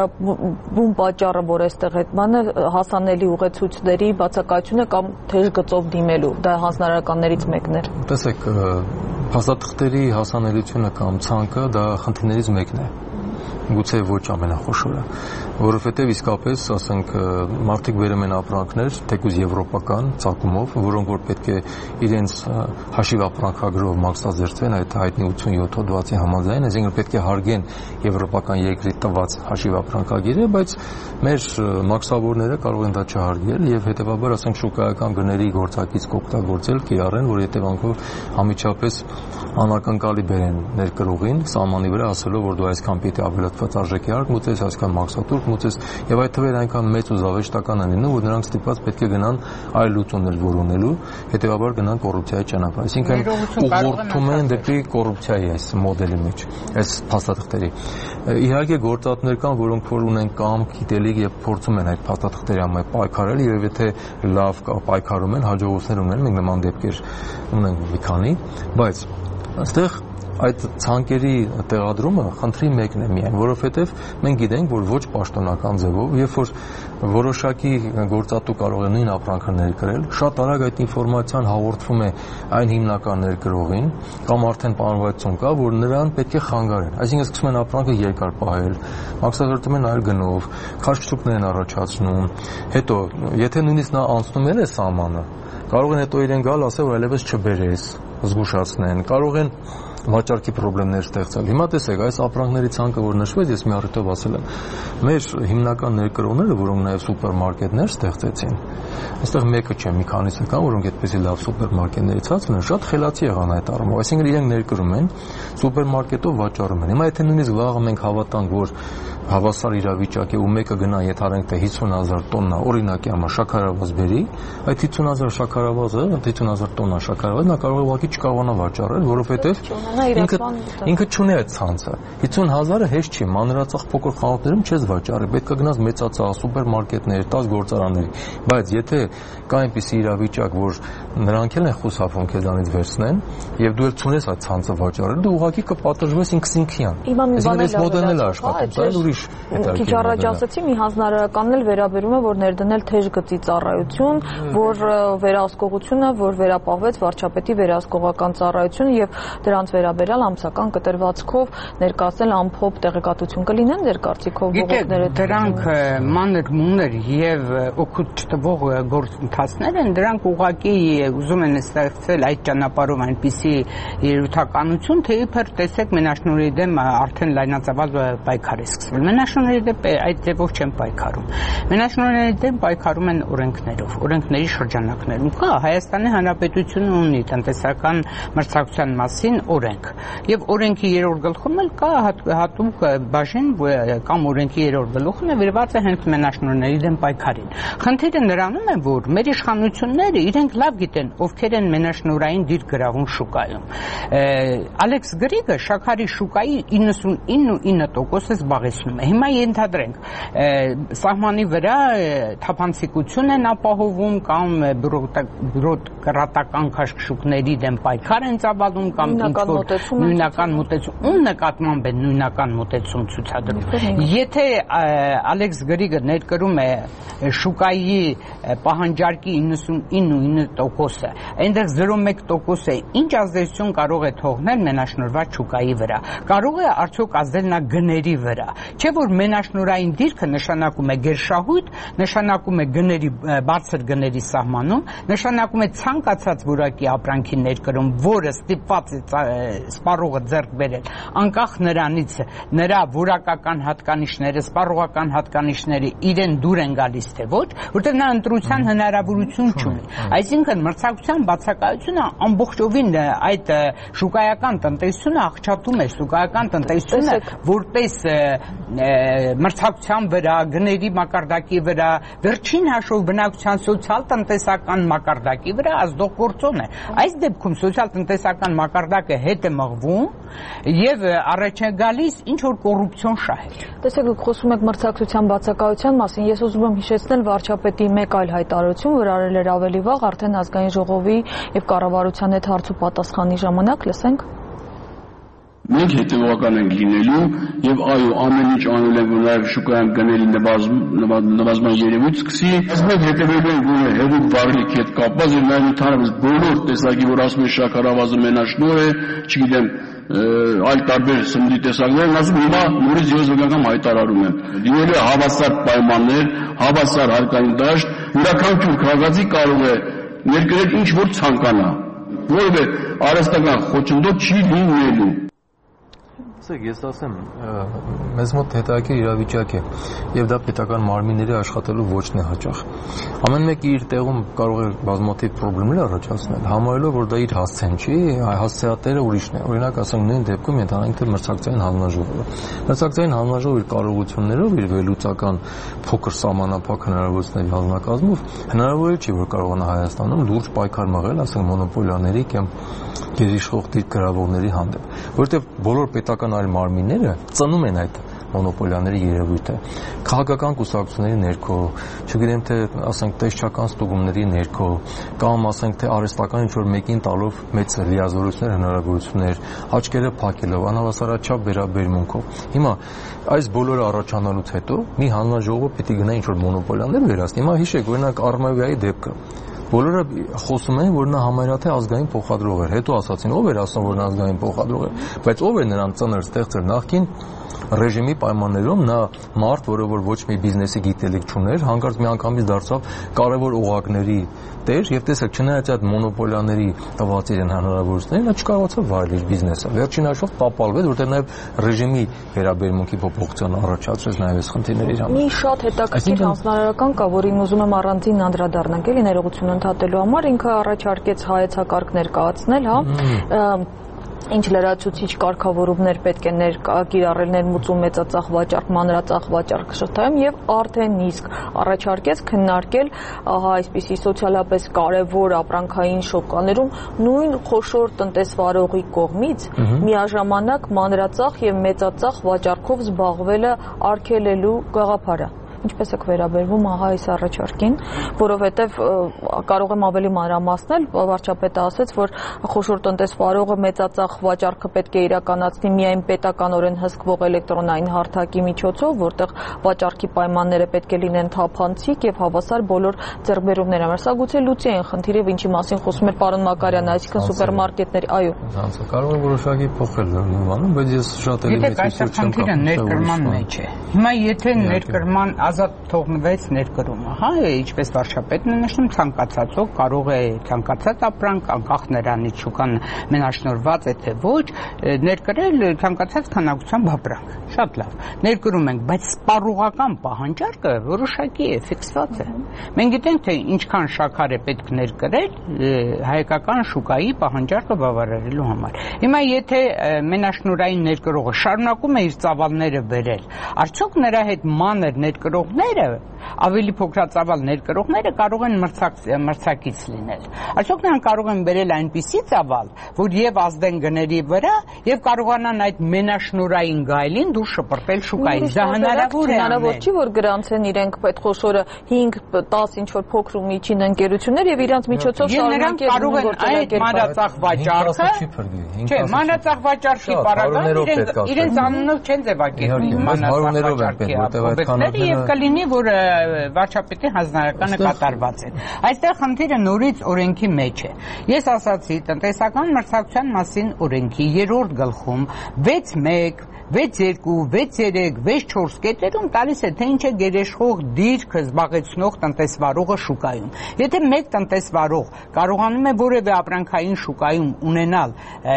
ում պատճառը, որ այստեղ այդ բանը հասանելի ուղեցույցների բացակայությունը կամ թեժ գծով դիմելու, դա հանձնարարականներից մեկն էր։ Տեսեք, փաստաթղթերի հասանելիությունը կամ ցանկը դա խնդիրներից մեկն է։ Գուցե ոչ ամենախոշորը, որովհետև իսկապես, ասենք, մարդիկ բերում են ապրանքներ, թեկուզ եվրոպական ցակումով, որոնք որ պետք է իրենց հաշիվ ապրանքագրով մաքսազերծվեն այդ հայտնի ութսունյոթ հոդվածի համաձայն, այսինքն պետք է հարգեն եվրոպական երկրի տված հաշիվ ապրանքագիրը, բայց մեր մաքսավորները կարող են դա չհարգել եւ հետեւաբար, ասենք, շուկայական գների գործակից կօգտագործել, կիրառեն, որ հետևանքով անմիջապես անակնկալի բերեն ներկրողին սահմանի վրա, ասելով, որ դու այսքան պիտի ավելացված արժեքի արկ մուծես, այսքան մաքսատուրք մուծես, եւ այդ թվերը այնքան մեծ ու զավեշտական են լինում, որ նրանք ստիպված պետք է գնան այլ լուծումներ որոնելու, հետեւաբար գնան կոռուպցիայի ճանապարհ։ Այսինքն ուղղորդում են դեպի կոռուպցիայի այս մոդելի մեջ, այս փաստաթղթերի։ Իհարկե գործատներ կան, որոնք որ ունեն կամք, գիտելիք եւ փորձում են այդ փաստաթղթերի համը պայքարել եւ եթե լավ պայքարում են, հաջողություններ ունեն, մենք նման դեպքեր ունենք մի քանի, բայց այստեղ այդ ցանկերի տեղադրումը խնդրի մեկն է միայն, որովհետև մենք գիտենք, որ ոչ պաշտոնական ձևով, երբ որ որոշակի գործատու կարող է նույն ապրանքը ներկրել, շատ արագ այդ ինֆորմացիան հաղորդվում է այն հիմնական ներկրողին, կամ արդեն պարզություն կա, որ նրան պետք է խանգարեն։ Այսինքն սկսում են ապրանքը երկար պահել, մաքսազերծում են այլ գնով, քաշքշուկներ են առաջացնում, հետո եթե նույնիսկ նա անցնում է սահմանը, կարող են հետո իրեն գալ ասել, որ այլևս չբերես, զգուշացնեն, կարող են վաճառքի խնդիրներ ստեղծել։ Հիմա տեսեք, այս ապրանքների ցանկը որ նշվեց, ես մի առիթով ասել եմ, մեր հիմնական ներկրողները, որոնք նաև սուպերմարկետներ ստեղծեցին, այստեղ մեկը չէ, մի քանիսը կան, որոնք այդպեսի լավ սուպերմարկետներից ցած ունեն, շատ խելացի եղան այդ առումով, այսինքն իրենք ներկրում են, սուպերմարկետով վաճառում են։ Հիմա եթե նույնիսկ վաղը մենք հավատանք, որ հավասար իրավիճակ է ու մեկը գնա, եթե արենք թե հիսուն հազար տոննա, օրինակի համար շաքարավազ բերի, այդ հիսուն հազար շաքարավազը, հիսուն հազար տոննա շաքարավազ նա կարող է ուղղակի չկարողանա վաճառել, որովհետև ինքը ինքը չունի այդ ցանցը։ հիսուն հազարը հեշտ չի, մանրածախ փոքր խանութներում չես վաճառի, պետք է գնաս մեծածախ սուպերմարկետներ, տաս գործարանների, բայց եթե կա այնպիսի իրավիճակ, որ նրանք էլ են խուսափում քեզանից վերցնեն, եւ դու էլ չունես այդ ցանցը վաճառել, դու ուղղակի կպատժվես ինքսինքյան։ Այսինքն այս մոդելն էլ աշխատում, դա ուրիշ Քիչ առաջ ասացի, մի հանձնարարականն էլ վերաբերում է, որ ներդնել թեժ գծի ծառայություն, որ վերահսկողությունը, որ վերապահվեց վարչապետի վերահսկողական ծառայությունը եւ դրանց վերաբերյալ ամսական կտրվածքով ներկայացնել ամփոփ տեղեկատվություն կլինեն ձեր կարծիքով բողոքները։ Դրանք մանր մունր եւ օգուտ չտվող գործընթացներ են, դրանք ուղղակի ուզում են ստեղծել այդ ճանապարհով այնպիսի երութականություն, թե իբր տեսեք մենաշնորհի դեմ արդեն լայնածավալ պայքար է սկսվել։ Մենաշնորհների դեմ այդ ձևով չեն պայքարում։ Մենաշնորհների դեմ պայքարում են օրենքներով, օրենքների շրջանակներում։ Կա Հայաստանի Հանրապետությունը ունի տնտեսական մրցակցության մասին օրենք, եւ օրենքի երրորդ գլխում էլ կա հատուկ բաժին կամ օրենքի երրորդ գլուխը նվիրված է հենց մենաշնորհների դեմ պայքարին։ Խնդիրը նրանում է, որ մեր իշխանությունները իրենք լավ գիտեն ովքեր են մենաշնորհային դիրք գրավում շուկայում։ Ալեքս Գրիգը շաքարի շուկայի իննսունինը ինը տոկոսը զբաղեցնում է։ Հիմա ենթադրենք սահմանի վրա թափանցիկություն են ապահովում կամ բյուրոկրատական քաշքշուկների դեմ պայքար են ծավալում կամ ինչ-որ նույնական մոտեցում, ում նկատմամբ են նույնական մոտեցում ցուցադրում։ Եթե Ալեքս Գրիգը ներկրում է շուկայի պահանջարկի իննսունինը տոկոսը, այնտեղ զրո մեկ տոկոսը ինչ ազդեցություն կարող է թողնել մենաշնորհված շուկայի վրա։ Կարող է արդյոք ազդել նա գների վրա։ Չէ՞ որ մենաշնորհային դիրքը նշանակում է գերշահույթ, նշանակում է գների բարձր գների սահմանում, նշանակում է ցանկացած որակի ապրանքի ներկրում, որը ստիպված է սպառողը ձեռք բերել, անկախ նրանից նրա որակական հատկանիշները, սպառողական հատկանիշները իրեն դուր են գալիս թե ոչ, որտեղ նա ընտրության հնարավորություն չունի։ Այսինքն մրցակցության բացակայությունը ամբողջովին այդ շուկայական տնտեսությունը աղճատում է, շուկայական տնտեսությունը որպես մրցակցության վրա, գների մակարդակի վրա, վերջին հաշվով բնակչության սոցիալ-տնտեսական մակարդակի վրա ազդող գործոն է։ Այս դեպքում սոցիալ-տնտեսական մակարդակը հետ է մղվում եւ առաջ է գալիս ինչ որ կոռուպցիոն շահեր։ Տեսեք, դուք խոսում եք մրցակցության բացակայության մասին, ես ուզում եմ հիշեցնել վարչապետի մեկ այլ հայտարարություն, որ արել էր ավելի վաղ արդեն ազգային ժողովի եւ կառավարության հետ հարց ու պատասխանի ժամանակ, լսենք։ Մենք հետևողական ենք լինելու եւ այո, ամեն ինչ անել ենք, որ նաեւ շուկայում գնելի նվազման երևույթ սկսի, բայց մենք հետևելու ենք, որ հերիք վառելիքի հետ կապված եւ նաեւ ընդհանրապես բոլոր տեսակի, որ ասում են շաքարավազը մենաշնոր է, չգիտեմ, այլ տարբեր սննդի տեսակներն ասում հիմա նորից ես անգամ հայտարարում եմ դիմելու է հավասար պայմաններ, հավասար հարկային դաշտ, յուրաքանչյուր քաղաքացի կարող է ներկրել ինչ որ ցանկանա, որովհետեւ արհեստական խոչընդոտ չի լինելու։ Ես ասեմ, մեզ մոտ հետաքրքիր իրավիճակ է եւ դա պետական մարմինների աշխատելու ոչն է հաճախ։ Ամեն մեկը իր տեղում կարող է բազմաթիվ խնդիրներ առաջացնել, համարելով որ դա իր հասցեն չի, հասցեատերը ուրիշն է։ Օրինակ ասենք նույն դեպքում ենթադրենք թե մրցակցային հանձնաժողովը։ Մրցակցային հանձնաժողովը իր կարողություններով, իր վերլուծական փոքր սահմանափակ հնարավորությունների հանձնակազմով հնարավոր չի որ կարողանա Հայաստանում լուրջ պայքար մղել, ասենք մոնոպոլիաների կամ գերիշխող դիրքրավողների հանդեպ, որովհետեւ բոլոր պետական այլ մարմինները ծնում են այդ մոնոպոլիաների երևույթը քաղաքական կուսակցությունների ներքո, չգիտեմ թե ասենք տեսչական ստուգումների ներքո կամ ասենք թե արհեստական ինչ որ մեկին տալով մեծ լիազորություններ, հնարավորություններ, աչքերը փակելով, անհավասարաչափ վերաբերմունքով։ Հիմա այս բոլորը առաջանալուց հետո մի հանձնաժողովը պետք է գնա ինչ որ մոնոպոլիաներ վերացնի։ Հիմա հիշեք, օրինակ Արմավիայի դեպքը բոլորը խոսում են, որ նա համարյա թե ազգային փոխադրող էր։ Հետո ասացին, ով էր ասում, որ նա ազգային փոխադրող էր, բայց ով էր նրան ծանր ստեղծել նախքին ռեժիմի պայմաններում նա մարդ, որը որ ոչ մի բիզնեսի գիտելիք չուներ, հանկարծ միանգամից դարձավ կարևոր օղակների տեր եւ տեսեք, չնայած այդ մոնոպոլիաների տված իրեն հնարավորություններին, նա չկարողացավ վայելել իր բիզնեսը։ Վերջին հաշվով տապալվեց, որտեղ նաեւ ռեժիմի վերաբերմունքի փոփոխություն առաջացրեց նաեւ այս խնդիրների համար։ Մի շատ հետաքրքիր հանձնարարական կա, որին ուզում եմ առանձին անդրադառնանք, էլի ներողություն ընդհատելու համար, ինքը առաջարկեց հայեցակարգ ներկայացնել, հա, ինչ լրացուցիչ կարգավորումներ պետք է կիրառել ներմուծում մեծածախ վաճառք, մանրածախ վաճառք շղթայում եւ արդեն իսկ առաջարկեց քննարկել ահա այսպիսի սոցիալապես կարեւոր ապրանքային շոկաներում նույն խոշոր տնտեսվարողի կողմից միաժամանակ մանրածախ եւ մեծածախ վաճառքով զբաղվելը արգելելու գաղափարը։ Ինչպես եք վերաբերվում ահա այս առաջարկին, որովհետև կարող եմ ավելի մանրամասնել, վարչապետը ասաց, որ խոշոր տնտեսվարողը մեծածախ վաճառքը պետք է իրականացնի միայն պետականորեն հսկվող էլեկտրոնային հարթակի միջոցով, որտեղ վաճառքի պայմանները պետք է լինեն թափանցիկ եւ հավասար բոլոր ձեռքբերումների համար։ Սա գուցե լուծի են խնդիրը, ինչի մասին խոսում էր պարոն Մակարյանը, այսինքն սուպերմարկետների, այո։ Սա կարող է որոշակի փոխել նույնանում, բայց ես շատ էլի մեծ չեմ խնդիրը ներկրման մեջ է։ Հիմա եթե ներկրման ազատ թողնվեց ներկրումը, հա, ինչպես վարչապետն է նշում, ցանկացածով կարող է ցանկացած ապրանք, անկախ նրանից շուկան մենաշնորհված է թե ոչ, ներկրել ցանկացած քանակությամբ ապրանք։ Շատ լավ։ Ներկրում ենք, բայց սպառողական պահանջարկը որոշակի է, ֆիքսված է։ Մենք գիտենք, թե ինչքան շաքար է պետք ներկրել հայկական շուկայի պահանջարկը բավարարելու համար։ Հիմա եթե մենաշնորհային ներկրողը շարունակում է իր ծավալները բերել, արդյոք նրա հետ մանր ներկրողները ավելի փոքրածավալ ներկրողները կարող են մրցակից լինել։ Արդյոք նրանք կարող են բերել այնպիսի ծավալ, որ եւ ազդեն գների վրա եւ կարողանան այդ մենաշնորհային գայլին դուրս շպրտել շուկայից։ Դա հնարավոր է։ Հնարավոր չի, որ գրանցեն իրենք այդ խոշորը հինգ դես ինչ որ փոքր ու միջին ընկերություններ եւ իրանց միջոցով շարունակեն կարող են այդ մանրածախ վաճառքը։ Չէ, մանրածախ վաճառքի պարագան իրենց անունով չեն ձևակերպում մանրածախ վաճառքի ապրանքները եւ կլինի, որ վարչապետի հանձնարարականը կատարված է։ Այստեղ խնդիրը նորից օրենքի մեջ է։ Ես ասացի տնտեսական մրցակցության մասին օրենքի երրորդ գլխում վեց մեկ վեց երկու, վեց երեք, վեց չորս կետերում տալիս է թե ինչ է գերեշխող դիրքը զբաղեցնող տնտեսվարողը շուկայում։ Եթե մեկ տնտեսվարող կարողանում է որևէ ապրանքային շուկայում ունենալ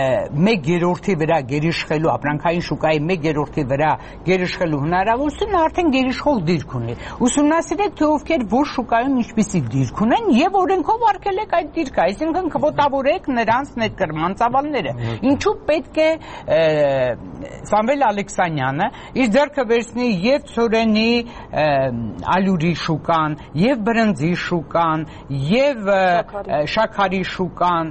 մեկ երրորդի վրա գերիշխելու ապրանքային շուկայի մեկ երրորդի վրա գերիշխելու հնարավորություն, արդեն գերիշխող դիրք դիրք ունի։ Ուսումնասիրեք, թե ովքեր որ շուկայում ինչպիսի դիրք ունեն եւ օրենքով արգել եք այդ դիրքը, այսինքն կվոտավորեք նրանց ներկրման ծավալները։ Ինչու պետք է Սամվել Ալեքսանյանը իր ձեռքը վերցնի եւ Ցորենի ալյուրի շուկան, եւ բրնձի շուկան, եւ շաքարի շուկան,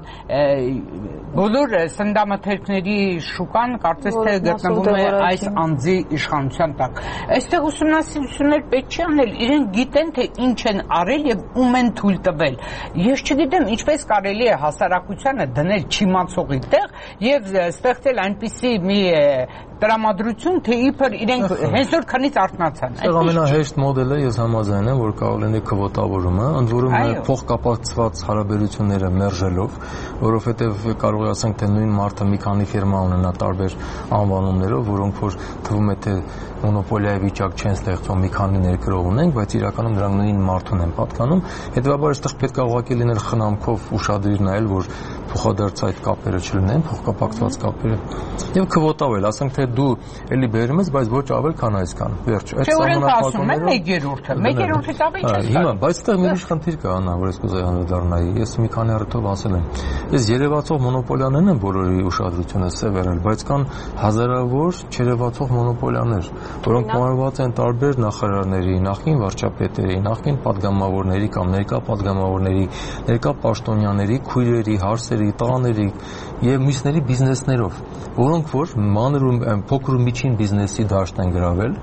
բոլոր սննդամթերքների շուկան կարծես թե գտնվում է այս անձի իշխանության տակ։ Այստեղ ուսումնասիրություններ պետք չի անել, իրենք գիտեն թե ինչ են արել եւ ում են թույլ տվել։ Ես չգիտեմ ինչպես կարելի է հասարակությանը դնել չիմացողի տեղ եւ ստեղծել այնպիսի մի տրամադրություն, թե իբր իրենք հենց որ քնից արթնացան։ Այստեղ ամենահեշտ մոդելը ես համաձայն եմ, որ կարող լինի քվոտավորումը, ընդ որում փոխկապակցված հարաբերությունները մերժելով, որովհետև կարող է ասենք թե նույն մարդը մի քանի ֆիրմա ունենա տարբեր անվանումներով, որոնք որ թվում է թե մոնոպոլիայի վիճակ չեն ստեղծում, մի քանի ներկրող ունենք, բայց իրականում դրանք նույն մարդուն են պատկանում։ Հետևաբար այստեղ պետք է ուղղակի լինել խնամքով ուշադրիր նայել, որ փոխադարձ այդ կապերը չլինեն, փոխկապակցված կապերը եւ քվոտավել, ասենք թե դու էլի բերում ես, բայց ոչ ավել քան այսքան։ Վերջ, այդ սահմանափակումները մեկ-երորդը, մեկ-երորդը ավելի չէ։ Հիմա, բայց այդտեղ մի ուրիշ խնդիր կա, Աննա, որ ես կուզեի անդրադառնայի։ Ես մի քանի առիթով ասել եմ։ Ես երևացող մոնոպոլիաներն են բոլորի ուշադրությունը սևեռել, բայց կան հազարավոր չերևացող մոնոպոլիաներ, որոնք կառավարված են տարբեր նախարարների, նախկին վարչապետերի, նախկին падգամավորների կամ ներկա падգամավորների, ներկա պաշտոնյաների, քույրերի, հարսերի, տղաների եւ մյուսների բիզնեսներով, որոնք որ մանր ու փոքր ու միջին բիզնեսի դաշտ են գրավել,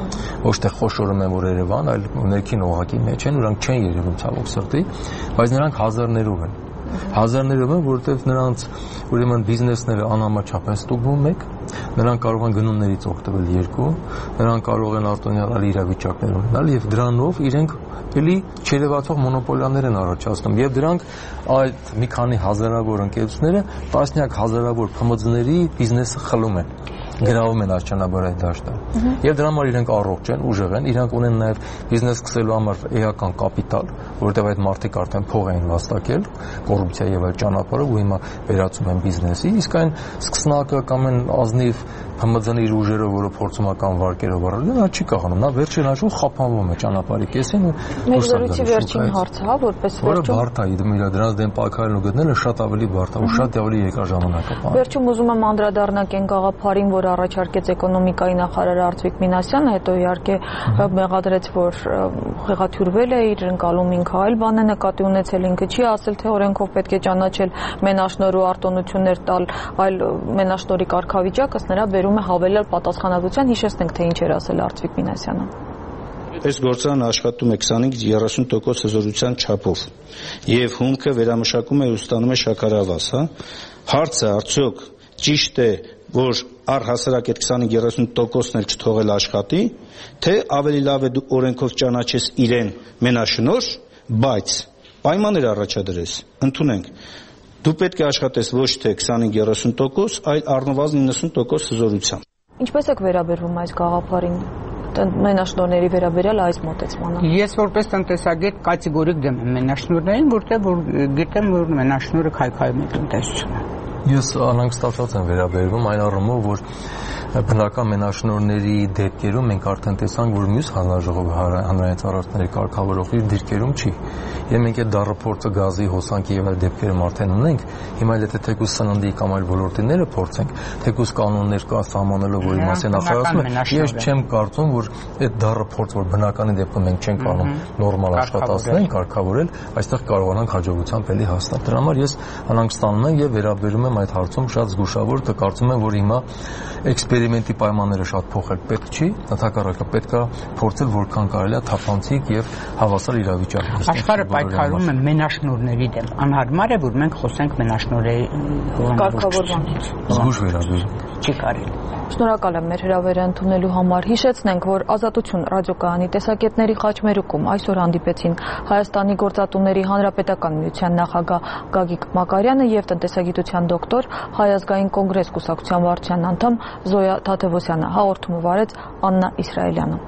ոչ թե խոշորում են որ Երևան, այլ ներքին օղակի մեջ են, նրանք չեն երևում ցավոք սրտի, բայց նրանք հազարներով են։ Հազարներով են, որովհետև նրանց ուրեմն բիզնեսները անհամաչափ են ստուգվում մեկ, նրանք կարող են գնումներից օգտվել երկու, նրանք կարող են արտոնյալ իրավիճակներ ունենալ եւ դրանով իրենք էլի չերևացող մոնոպոլիաներ են առաջացնում եւ դրանք այդ մի քանի հազարավոր ընկերությունները տասնյակ հազարավոր Փ M D-ների բիզնեսը խլում են, գրավում են արջանաբար այդ դաշտը եւ դրա համար իրենք առողջ են, ուժեղ են, իրենք ունեն նաեւ բիզնես սկսելու համար էական կապիտալ, որովհետեւ այդ մարդիկ արդեն փող են վաստակել կոռուպցիա եւ այլ ճանապարհով ու հիմա վերացում են բիզնեսի, իսկ այն սկսնակը կամ այն ազնիվ Փ M D-ն իր ուժերով, որը փորձում է կամ վարկերով առնել, նա չի կողանում, նա վերջին հաշվով խափանվում է ճանապարհի կեսին ու մեր զրույցի վերջին հարցը, հա, որպես վերջում բարդ է, իդմ իր դրանց դեմ պայքարել ու գտնելը շատ ավելի բարդ է ու շատ ավելի երկար ժամանակ է պահանջում։ Վերջում ուզում եմ անդրադառնալ այն գաղափարին, որ առաջարկեց էկոնոմիկայի նախարար Արծվիկ Մինասյանը, հետո իհարկե մեղադրեց, որ խեղաթյուրվել է, իր ընկալում ինքը այլ բան է նկատի ունեցել, ինքը չի ասել, թե օրենքով պետք է ճանաչել մենաշնոր ու արտոնություններ տալ, այլ մենաշնորի կարգավիճակը նրա բերում է հավելյալ պատասխանատվության, հիշեցնենք, թե ինչ էր ասել Արծվիկ Մինասյանը։ Այս գործարանը աշխատում է քսանհինգից երեսուն տոկոս հզորության չափով եւ հումքը վերամշակում է ու ստանում է շաքարավազ, հա։ Հարցը արդյոք ճիշտ է, որ առհասարակ այդ քսանհինգ երեսուն տոկոսն էլ չթողել աշխատի, թե ավելի լավ է դու օրենքով ճանաչես իրեն մենաշնոր, բայց պայմաններ առաջադրես, ընդունենք, դու պետք է աշխատես ոչ թե քսանհինգ երեսուն տոկոս, այլ առնվազն իննսուն տոկոս հզորությամբ։ Ինչպես եք վերաբերվում այս գաղափարին, մենաշնորհների վերաբերյալ այս մոտեցմանը։ Ես որպես տնտեսագետ կատեգորիկ դեմ եմ մենաշնորհներին, որտեղ որ գիտեմ, որ մենաշնորհը քայքայում է տնտեսությունը։ Ես անհանգստացած եմ վերաբերվում այն առումով, որ բնական մենաշնորհների դեպքերում մենք արդեն տեսանք, որ մյուս հանրաժողովի հանրային ծառայությունների կարգավորող իր դիրքերում չի։ Եվ մենք այդ դառը գազի, հոսանքի եւ այլ դեպքերում արդեն ունենք, հիմա եթե թեկուզ սննդի կամ այլ ոլորտները փորձենք, թեկուզ կանոններ կա սահմանելով, որի մասին նախարարում է, ես չեմ կարծում, որ այդ դառը փորձ, որ բնականի դեպքում մենք չենք կարող նորմալ աշխատացնել, կարգավորել, այստեղ կարողանանք հաջողությամբ էլի հասնել։ Դրա համար ես անհանգստանում եմ եւ վերաբերում եմ այդ հարցում շատ զգուշավոր, թե կարծում եմ, որ հիմա էքսպերիմենտի պայմանները շատ փոխել պետք չի, ընդհակառակը պետք է փորձել որքան կարելի է թափանցիկ եւ հավասար իրավիճակ։ Աշխարհը պայքարում է մենաշնորհների դեմ։ Անհարմար է, որ մենք խոսենք մենաշնորհերի կարգավորմանից։ Զգուշ վերաբերում։ Չի կարելի։ Շնորհակալ եմ մեր հրավերը ընդունելու համար։ Հիշեցնենք, որ Ազատություն ռադիոկայանի տեսակետների խաչմերուկում այսօր հանդիպեցին Հայաստանի գործատուների հանրապետական միության նախագահ Գագիկ Մակարյանը եւ տնտեսագիտության դոկտոր, Հայ ազգային կոնգրես կուսակցության վարչության անդամ Զոյա Թադևոսյանը։ Հաղորդումը վարեց Աննա Իսրայելյանը։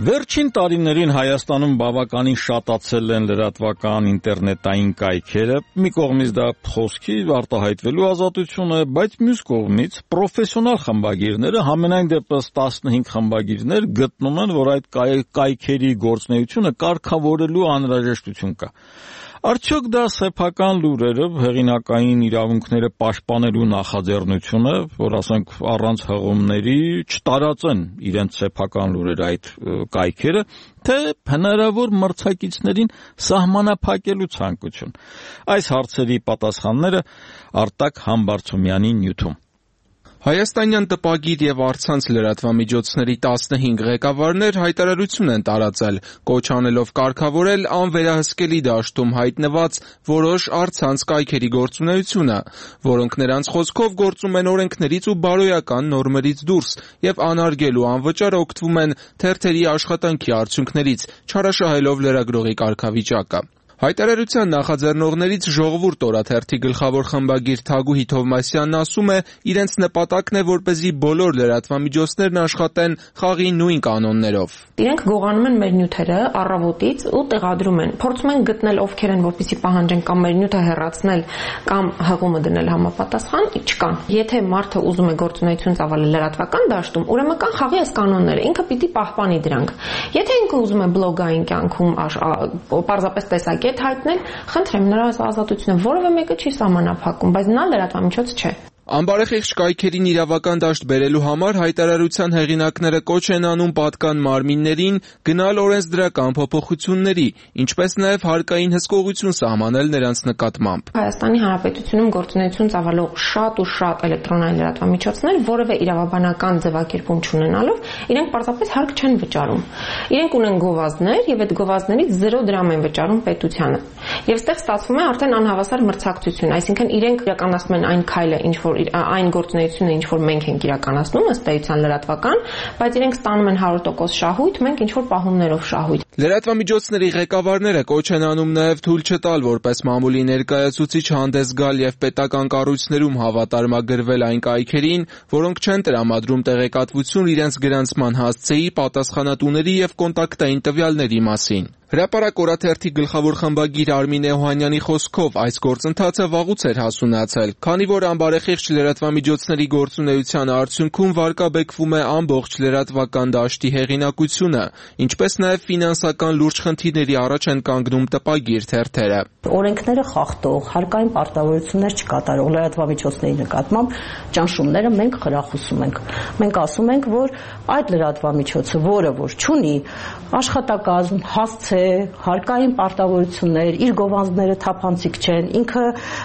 Վերջին տարիներին Հայաստանում բավականին շատացել են լրատվական ինտերնետային կայքերը, մի կողմից դա խոսքի արտահայտվելու ազատություն է, բայց մյուս կողմից պրոֆեսիոնալ խմբագիրները, համենայն դեպս տասնհինգ խմբագիրներ, գտնում են, որ այդ կայքերի գործունեությունը կարգավորելու անհրաժեշտություն կա։ Արդյոք դա սեփական լուրերը, հեղինակային իրավունքները պաշտպանելու նախաձեռնություն է, որ ասենք առանց հղումների չտարածեն իրենց սեփական լուրերը այդ կայքերը, թե հնարավոր մրցակիցներին սահմանափակելու ցանկություն։ Այս հարցերի պատասխանները Արտակ Համբարձումյանի նյութում։ Հայաստանյան տպագիր եւ առցանց լրատվամիջոցների տասնհինգ ղեկավարներ հայտարարություն են տարածել, կոչ անելով կարգավորել անվերահսկելի դաշտում հայտնված որոշ առցանց կայքերի գործունեությունը, որոնք նրանց խոսքով գործում են օրենքներից ու բարոյական նորմերից դուրս եւ անարգելու անվճար օգտվում են թերթերի աշխատանքի արդյունքներից, չարաշահելով լրագրողի կարգավիճակը։ Հայտարարության նախաձեռնողներից Ժողովուրդ օրաթերթի գլխավոր խմբագիր Թագուհի Թովմասյանն ասում է, իրենց նպատակն է, որպեսզի բոլոր լրատվամիջոցներն աշխատեն խաղի նույն կանոններով։ Իրենք գողանում են մեր նյութերը առավոտից ու տեղադրում են։ Փորձում են գտնել ովքեր են, որպեսզի պահանջեն կամ մեր նյութը հեռացնել կամ հղումը դնել համապատասխան, չկան։ Եթե մարդը ուզում է գործունեություն ծավալել լրատվական դաշտում, ուրեմն կան խաղի այս կանոնները, ինքը պիտի պահպանի դրանք։ Եթե ինքը ուզում է բլոգային կյանքում պարզապես տեսակետ հայտնել, խնդրեմ, նրա ազատությունը որևէ մեկը չի սահմանափակում, բայց նա լրատվամիջոց չէ։ Անբարեխիղճ կայքերին իրավական դաշտ բերելու համար հայտարարության հեղինակները կոչ են անում պատկան մարմիններին գնալ օրենսդրական փոփոխությունների, ինչպես նաև հարկային հսկողություն սահմանել նրանց նկատմամբ։ Հայաստանի Հանրապետությունում գործունեություն ծավալող շատ ու շատ էլեկտրոնային լրատվամիջոցներ որևէ իրավաբանական ձևակերպում չունենալով, իրենք պարզապես հարկ չեն վճարում։ Իրենք ունեն գովազդներ եւ այդ գովազդներից զերո դրամ են վճարում պետությանը։ Եվ այստեղ ստացվում է արդեն անհավասար մրցակցություն, այսինքն իրենք իրականացնում են այն քայլը, ինչ որ այն գործունեությունը, ինչ որ մենք ենք իրականացնում, ըստ էության լրատվական, բայց իրենք ստանում են հարյուր տոկոս շահույթ, մենք ինչ որ պահումներով շահույթ։ Լրատվամիջոցների ղեկավարները կոչ են անում նաև թույլ չտալ որպես մամուլի ներկայացուցիչ հանդես գալ եւ պետական կառույցներում հավատարմագրվել այն կայքերին, որոնք չեն տրամադրում տեղեկատվություն իրենց գրանցման հասցեի, պատասխանատուների եւ կոնտակտային տվյալների մասին։ Հրապարակ օրաթերթի գլխավոր խմբագիր Արմին Օհանյանի խոսքով այս գործընթացը վաղուց էր հասունացել, քանի որ անբարեխիղճ լրատվամիջոցների գործունեության արդյունքում վարկաբեկվում է ամբողջ լրատվական դաշտի հեղինակությունը, ինչպես նաև ֆինանսական լուրջ խնդիրների առաջ են կանգնում տպագիր թերթերը։ Օրենքները խախտող, հարկային պարտավորություններ չկատարող լրատվամիջոցների նկատմամբ ճնշումները մենք խրախուսում ենք։ Մենք ասում ենք, որ այդ լրատվամիջոցը, որը որ չունի աշխատակազմ, հասցե, հարկային պարտավորություններ, իր գովազդները թափանցիկ չեն, ինքը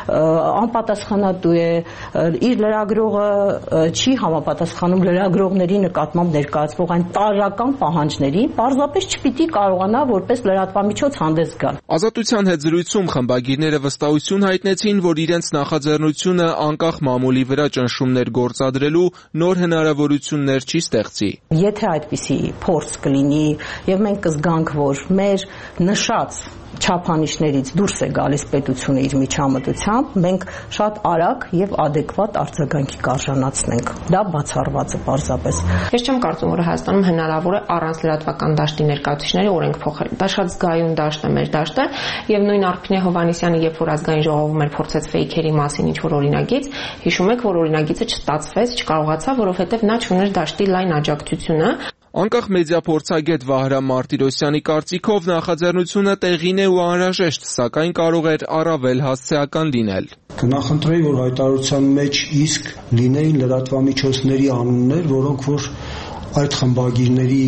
անպատասխանատու է, իր լրագրողը չի համապատասխանում լրագրողների նկատմամբ ներկայացվող այն տարրական պահանջներին, պարզապես չպիտի կարողանա որպես լրատվամիջոց հանդես գալ։ Ազատության հետ զրույցում խմբագիրները վստահություն հայտնեցին, որ իրենց նախաձեռնությունը անկախ մամուլի վրա ճնշումներ գործադրելու նոր հնարավորություններ չի ստեղծի։ Եթե այդպիսի փորձ կլինի եւ մենք կզգանք, որ մեր նշած չափանիշներից դուրս է գալիս պետությունը իր միջամտությամբ, մենք շատ արագ եւ adekvat արձագանքի կարժանացնենք։ Դա բացառված է պարզապես։ Ես չեմ կարծում, որ Հայաստանում հնարավոր է առանց լրատվական դաշտի ներկայացուցիչների օրենք փոխել։ Դա շատ զգայուն դաշտ է մեր դաշտը, եւ նույն Արփինե Հովհաննիսյանը, երբ որ ազգային ժողովում էր փորձեց ֆեյքերի մասին ինչ-որ օրինագիծ, հիշում եք, որ օրինագիծը չստացվեց, չկարողացավ, որովհետեւ նա չուներ դաշտի լայն աջակցությունը։ Անկախ մեդիա փորձագետ Վահրամ Մարտիրոսյանի կարծիքով նախաձեռնությունը տեղին է ու անհրաժեշտ, սակայն կարող էր առավել հասցեական լինել։ Կնախընտրեի, որ հայտարարության մեջ իսկ լինեին լրատվամիջոցների անուններ, որոնք որ այդ խմբագիրների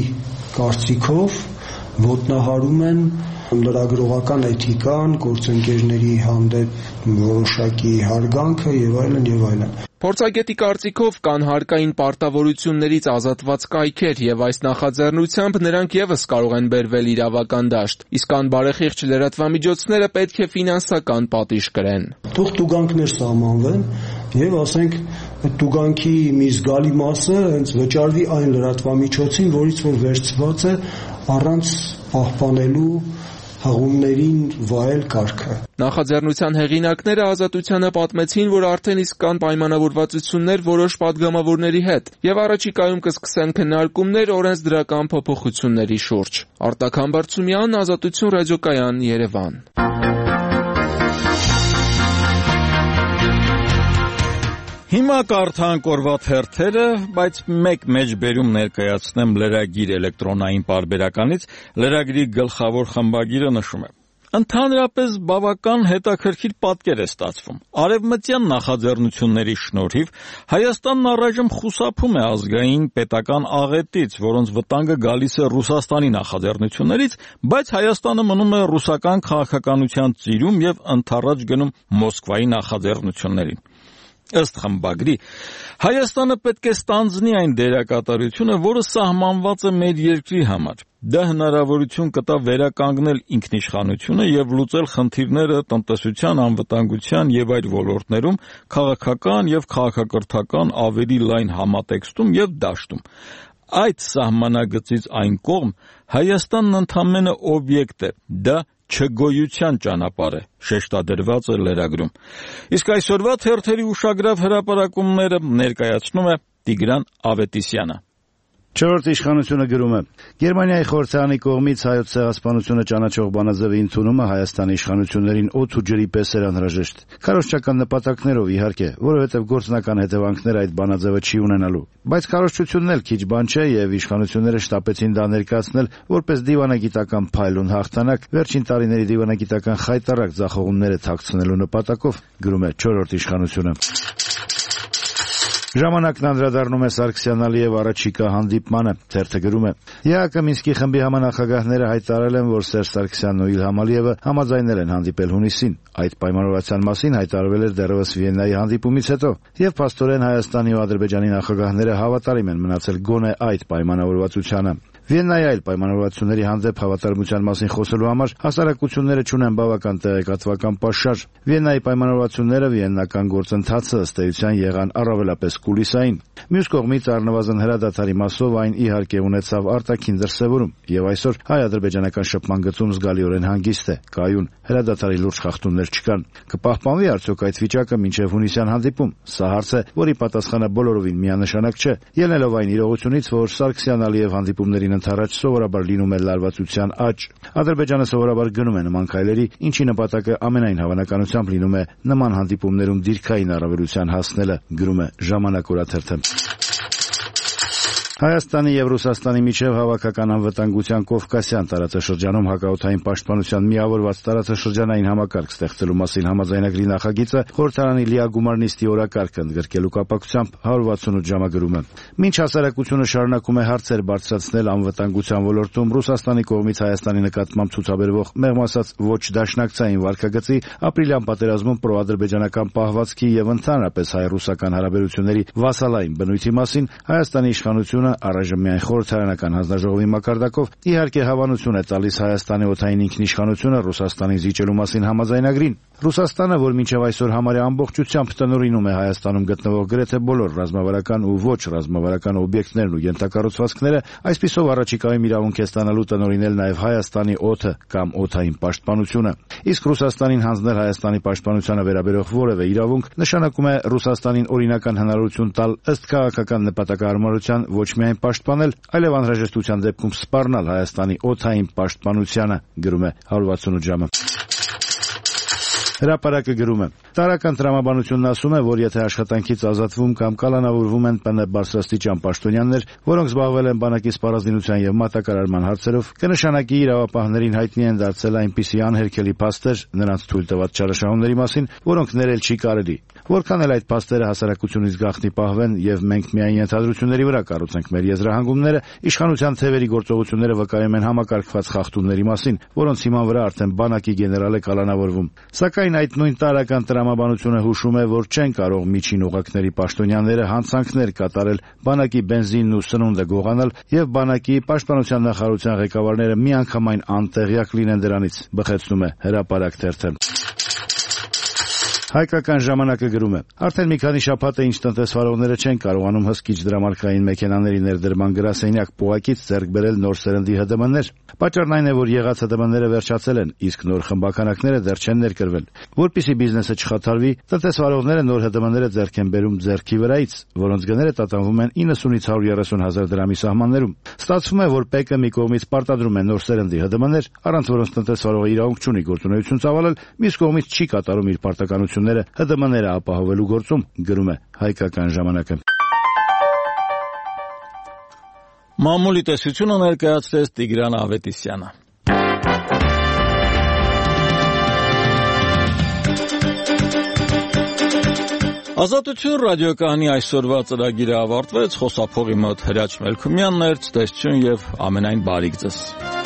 կարծիքով ոտնահարում են լրագրողական էթիկան, գործընկերների հանդեպ որոշակի հարգանքը եւ այլն եւ այլն։ Փորձագետի կարծիքով կան հարկային պարտավորություններից ազատված կայքեր եւ այս նախաձեռնությամբ նրանք եւս կարող են բերվել իրավական դաշտ, իսկ անբարեխիղճ լրատվամիջոցները պետք է ֆինանսական պատիժ կրեն։ Թող տուգանքներ սահմանվեն եւ ասենք այդ տուգանքի մի զգալի մասը հենց վճարվի այն լրատվամիջոցին, որից որ վերցված է առանց պահպանելու հղումներին վայել կարգը։ Նախաձեռնության հեղինակները Ազատությանը պատմեցին, որ արդեն իսկ կան պայմանավորվածություններ որոշ падգամավորների հետ եւ առաջիկայում կսկսեն քննարկումներ օրենսդրական փոփոխությունների շուրջ։ Արտակ Համբարձումյան, Ազատություն ռադիոկայան, Երևան։ Հիմա կարդանք օրվա թերթերը, բայց մեկ մեջբերում ներկայացնեմ լրագիր էլեկտրոնային պարբերականից, լրագրի գլխավոր խմբագիրը նշում է. Ընդհանրապես բավական հետաքրքիր պատկեր է ստացվում։ Արևմտյան նախաձեռնությունների շնորհիվ Հայաստանն առայժմ խուսափում է ազգային պետական աղետից, որոնց վտանգը գալիս է Ռուսաստանի նախաձեռնություններից, բայց Հայաստանը մնում է ռուսական քաղաքականության ծիրում եւ ընդառաջ գնում Մոսկվայի նախաձեռնություններին։ Ըստ խմբագրի, Հայաստանը պետք է ստանձնի այն դերակատարությունը, որը սահմանված է մեր երկրի համար։ Դա հնարավորություն կտա վերականգնել ինքնիշխանությունը եւ լուծել խնդիրները տնտեսության, անվտանգության եւ այլ ոլորտներում քաղաքական եւ քաղաքակրթական ավելի լայն համատեքստում եւ դաշտում։ Այդ սահմանագծից այն կողմ Հայաստանն ընդամենը օբյեկտ է, դա չգոյության ճանապարհ է, շեշտադրված է լրագրում։ Իսկ այսօրվա թերթերի ուշագրավ հրապարակումները ներկայացնում է Տիգրան Ավետիսյանը։ Չորրորդ իշխանությունը գրում է. Գերմանիայի խորհրդարանի կողմից հայոց ցեղասպանությունը ճանաչող բանաձևի ընդունումը Հայաստանի իշխանություններին օդ ու ջրի պես էր անհրաժեշտ։ Քարոզչական նպատակներով իհարկե, որովհետև գործնական հետևանքներ այդ բանաձևը չի ունենալու։ Բայց քարոզչությունն էլ քիչ բան չէ եւ իշխանությունները շտապեցին դա ներկայացնել որպես դիվանագիտական փայլուն հաղթանակ վերջին տարիների դիվանագիտական խայտառակ ձախողումները թաքցնելու նպատակով, գրում է չորրորդ իշխանությունը։ Ժամանակն անդրադառնում է Սարգսյան Ալիև առաջիկա հանդիպմանը, թերթը գրում է. ԵԱԿ Մինսկի խմբի համանախագահները հայտարարել են, որ Սերժ Սարգսյանն ու Իլհամ Ալիևը համաձայնել են հանդիպել հունիսին։ Այդ պայմանավորվածության մասին հայտարարվել էր դեռևս Վիեննայի հանդիպումից հետո, եւ փաստորեն Հայաստանի ու Ադրբեջանի նախագահները հավատարիմ են մնացել գոնե այդ պայմանավորվածությանը։ Վիեննայի այլ պայմանավորվածությունների հանդեպ հավատարմության մասին խոսելու համար հասարակությունները չունեն բավական տեղեկատվական պաշար։ Վիեննայի պայմանավորվածությունները վիեննական գործընթացը ըստ էության եղան առավելապես կուլիսային։ Մյուս կողմից առնվազն հրադադարի մասով այն իհարկե ունեցավ արտաքին դրսևորում, եւ այսօր հայ-ադրբեջանական շփման գծում զգալիորեն հանգիստ է, կայուն հրադադարի լուրջ խախտումներ չկան։ Կպահպանվի արդյոք այդ վիճակը մինչև հունիսյան հանդիպում։ Սա հարց է, որի պատասխանը բոլորովին միանշանակ չէ, ելնելով այն իրողությունից, որ Սարգսյան-Ալիև հանդիպումներին ընդառաջ սովորաբար լինում է լարվածության աճ։ Ադրբեջանը սովորաբար գնում է նման քայլերի, ինչի նպատակը ամենայն հավանականությամբ լինում է նման հանդիպումներում դիրքային առավելության հասնելը, գրում է Ժամանակ օրաթերթը։ Հայաստանի եւ Ռուսաստանի միջև հավաքական անվտանգության Կովկասյան տարածաշրջանում հակաօդային պաշտպանության միավորված տարածաշրջանային համակարգ ստեղծելու մասին համաձայնագրի նախագիծը խորհրդարանի լիագումար նիստի օրակարգը ընդգրկելու կապակցությամբ հարյուր վաթսունութ ժամագրում է։ Մինչ հասարակությունը շարունակում է հարցեր բարձրացնել անվտանգության ոլորտում Ռուսաստանի կողմից Հայաստանի նկատմամբ ցուցաբերվող մեղմ ասած ոչ դաշնակցային վարկագծի, ապրիլյան պատերազմում պրոադրբեջանական պահվածքի եւ ընդհանրապես հայ-ռուսական հարաբերությունների վասալային բնույթի մասին Հայաստանի իշխանությունը առայժմ միայն խորհրդարանական հանձնաժողովի մակարդակով իհարկե հավանություն է տալիս Հայաստանի օդային ինքնիշխանությունը Ռուսաստանին զիջելու մասին համաձայնագրին։ Ռուսաստանը, որ մինչև այսօր համարյա ամբողջությամբ տնօրինում է Հայաստանում գտնվող գրեթե բոլոր ռազմավարական ու ոչ ռազմավարական օբյեկտներն ու ենթակառուցվածքները, այսպիսով առաջիկայում իրավունք է ստանալու տնօրինել նաև Հայաստանի օդը կամ օդային պաշտպանությունը։ Իսկ Ռուսաստանին հանձնել Հայաստանի պաշտպանությանը վերաբերող որևէ իրավունք նշանակում է Ռուսաստանին օրինական հնարավորություն տալ ըստ քաղաքական նպատակահարմարության ոչ միայն պաշտպանել, այլև անհրաժեշտության դեպքում սպառնալ Հայաստանի օդային պաշտպանությանը, գրում է հարյուր վաթսունութ ժամը։ Հրապարակը գրում է. Տարական տրամաբանությունն ասում է, որ եթե աշխատանքից ազատվում կամ կալանավորվում են ՊՆ բարձրաստիճան պաշտոնյաներ, որոնք զբաղվել են բանակի սպառազինության եւ մատակարարման հարցերով, կնշանակի իրավապահներին հայտնի են դարձել այնպիսի անհերքելի փաստեր նրանց թույլ տված չարաշահումների մասին, որոնք ներել չի կարելի։ Որքան էլ այդ փաստերը հասարակությունից գաղտնի պահվեն եւ մենք միայն ենթադրությունների վրա կառուցենք մեր եզրահանգումները, իշխանության թևերի գործողությունները վկայում են համակարգված խախտումների մասին, որոնց հիման վրա արդեն բանակի գեներալ է կալանավորվում։ Սակայն այդ նույն տարական տրամաբանությունը հուշում է, որ չեն կարող միջին օղակների պաշտոնյաները հանցանքներ կատարել, բանակի բենզինն ու սնունդը գողանալ եւ բանակի պաշտպանության նախարարության ղեկավարները միանգամայն անտեղյակ լինեն դրանից, բխեցնում է Հրապարակ թերթը։ Հայկական ժամանակը գրում է. Արդեն մի քանի շաբաթ է ինչ տնտեսվարողները չեն կարողանում հսկիչ դրամարկային մեքենաների ներդրման գրասենյակ պողակից ձեռք բերել նոր սերնդի Հ ԴՄ Ներ։ Պատճառն այն է, որ եղած Հ ԴՄ Ները վերջացել են, իսկ նոր խմբականակները դեռ չեն ներկրվել։ Որպեսզի բիզնեսը չխաթարվի, տնտեսվարողները նոր Հ ԴՄ Ները ձեռք են բերում ձեռքի վրայից, որոնց գները տատանվում են իննսունից հարյուր երեսուն հազար դրամի սահմաններում։ Ստացվում է, որ ՊԵԿ-ը մի կողմից պարտադրում է նոր սերնդի Հ ԴՄ Ներ, առանց որոնց տնտեսվարողը իրավունք չունի գործունեություն ծավալել, մյուս կողմից չի կատարում իր պարտականությունները Հ ԴՄ Ները ապահովելու գործում, գրում է Հայկական ժամանակը։ Մամուլի տեսությունը ներկայացրեց Տիգրան Ավետիսյանը։ Ազատություն ռադիոկայանի այսօրվա ծրագիրը ավարտվեց, խոսափողի մոտ Հրաչ Մելքումյանն էր, ցտեսություն եւ ամենայն բարիք ձեզ։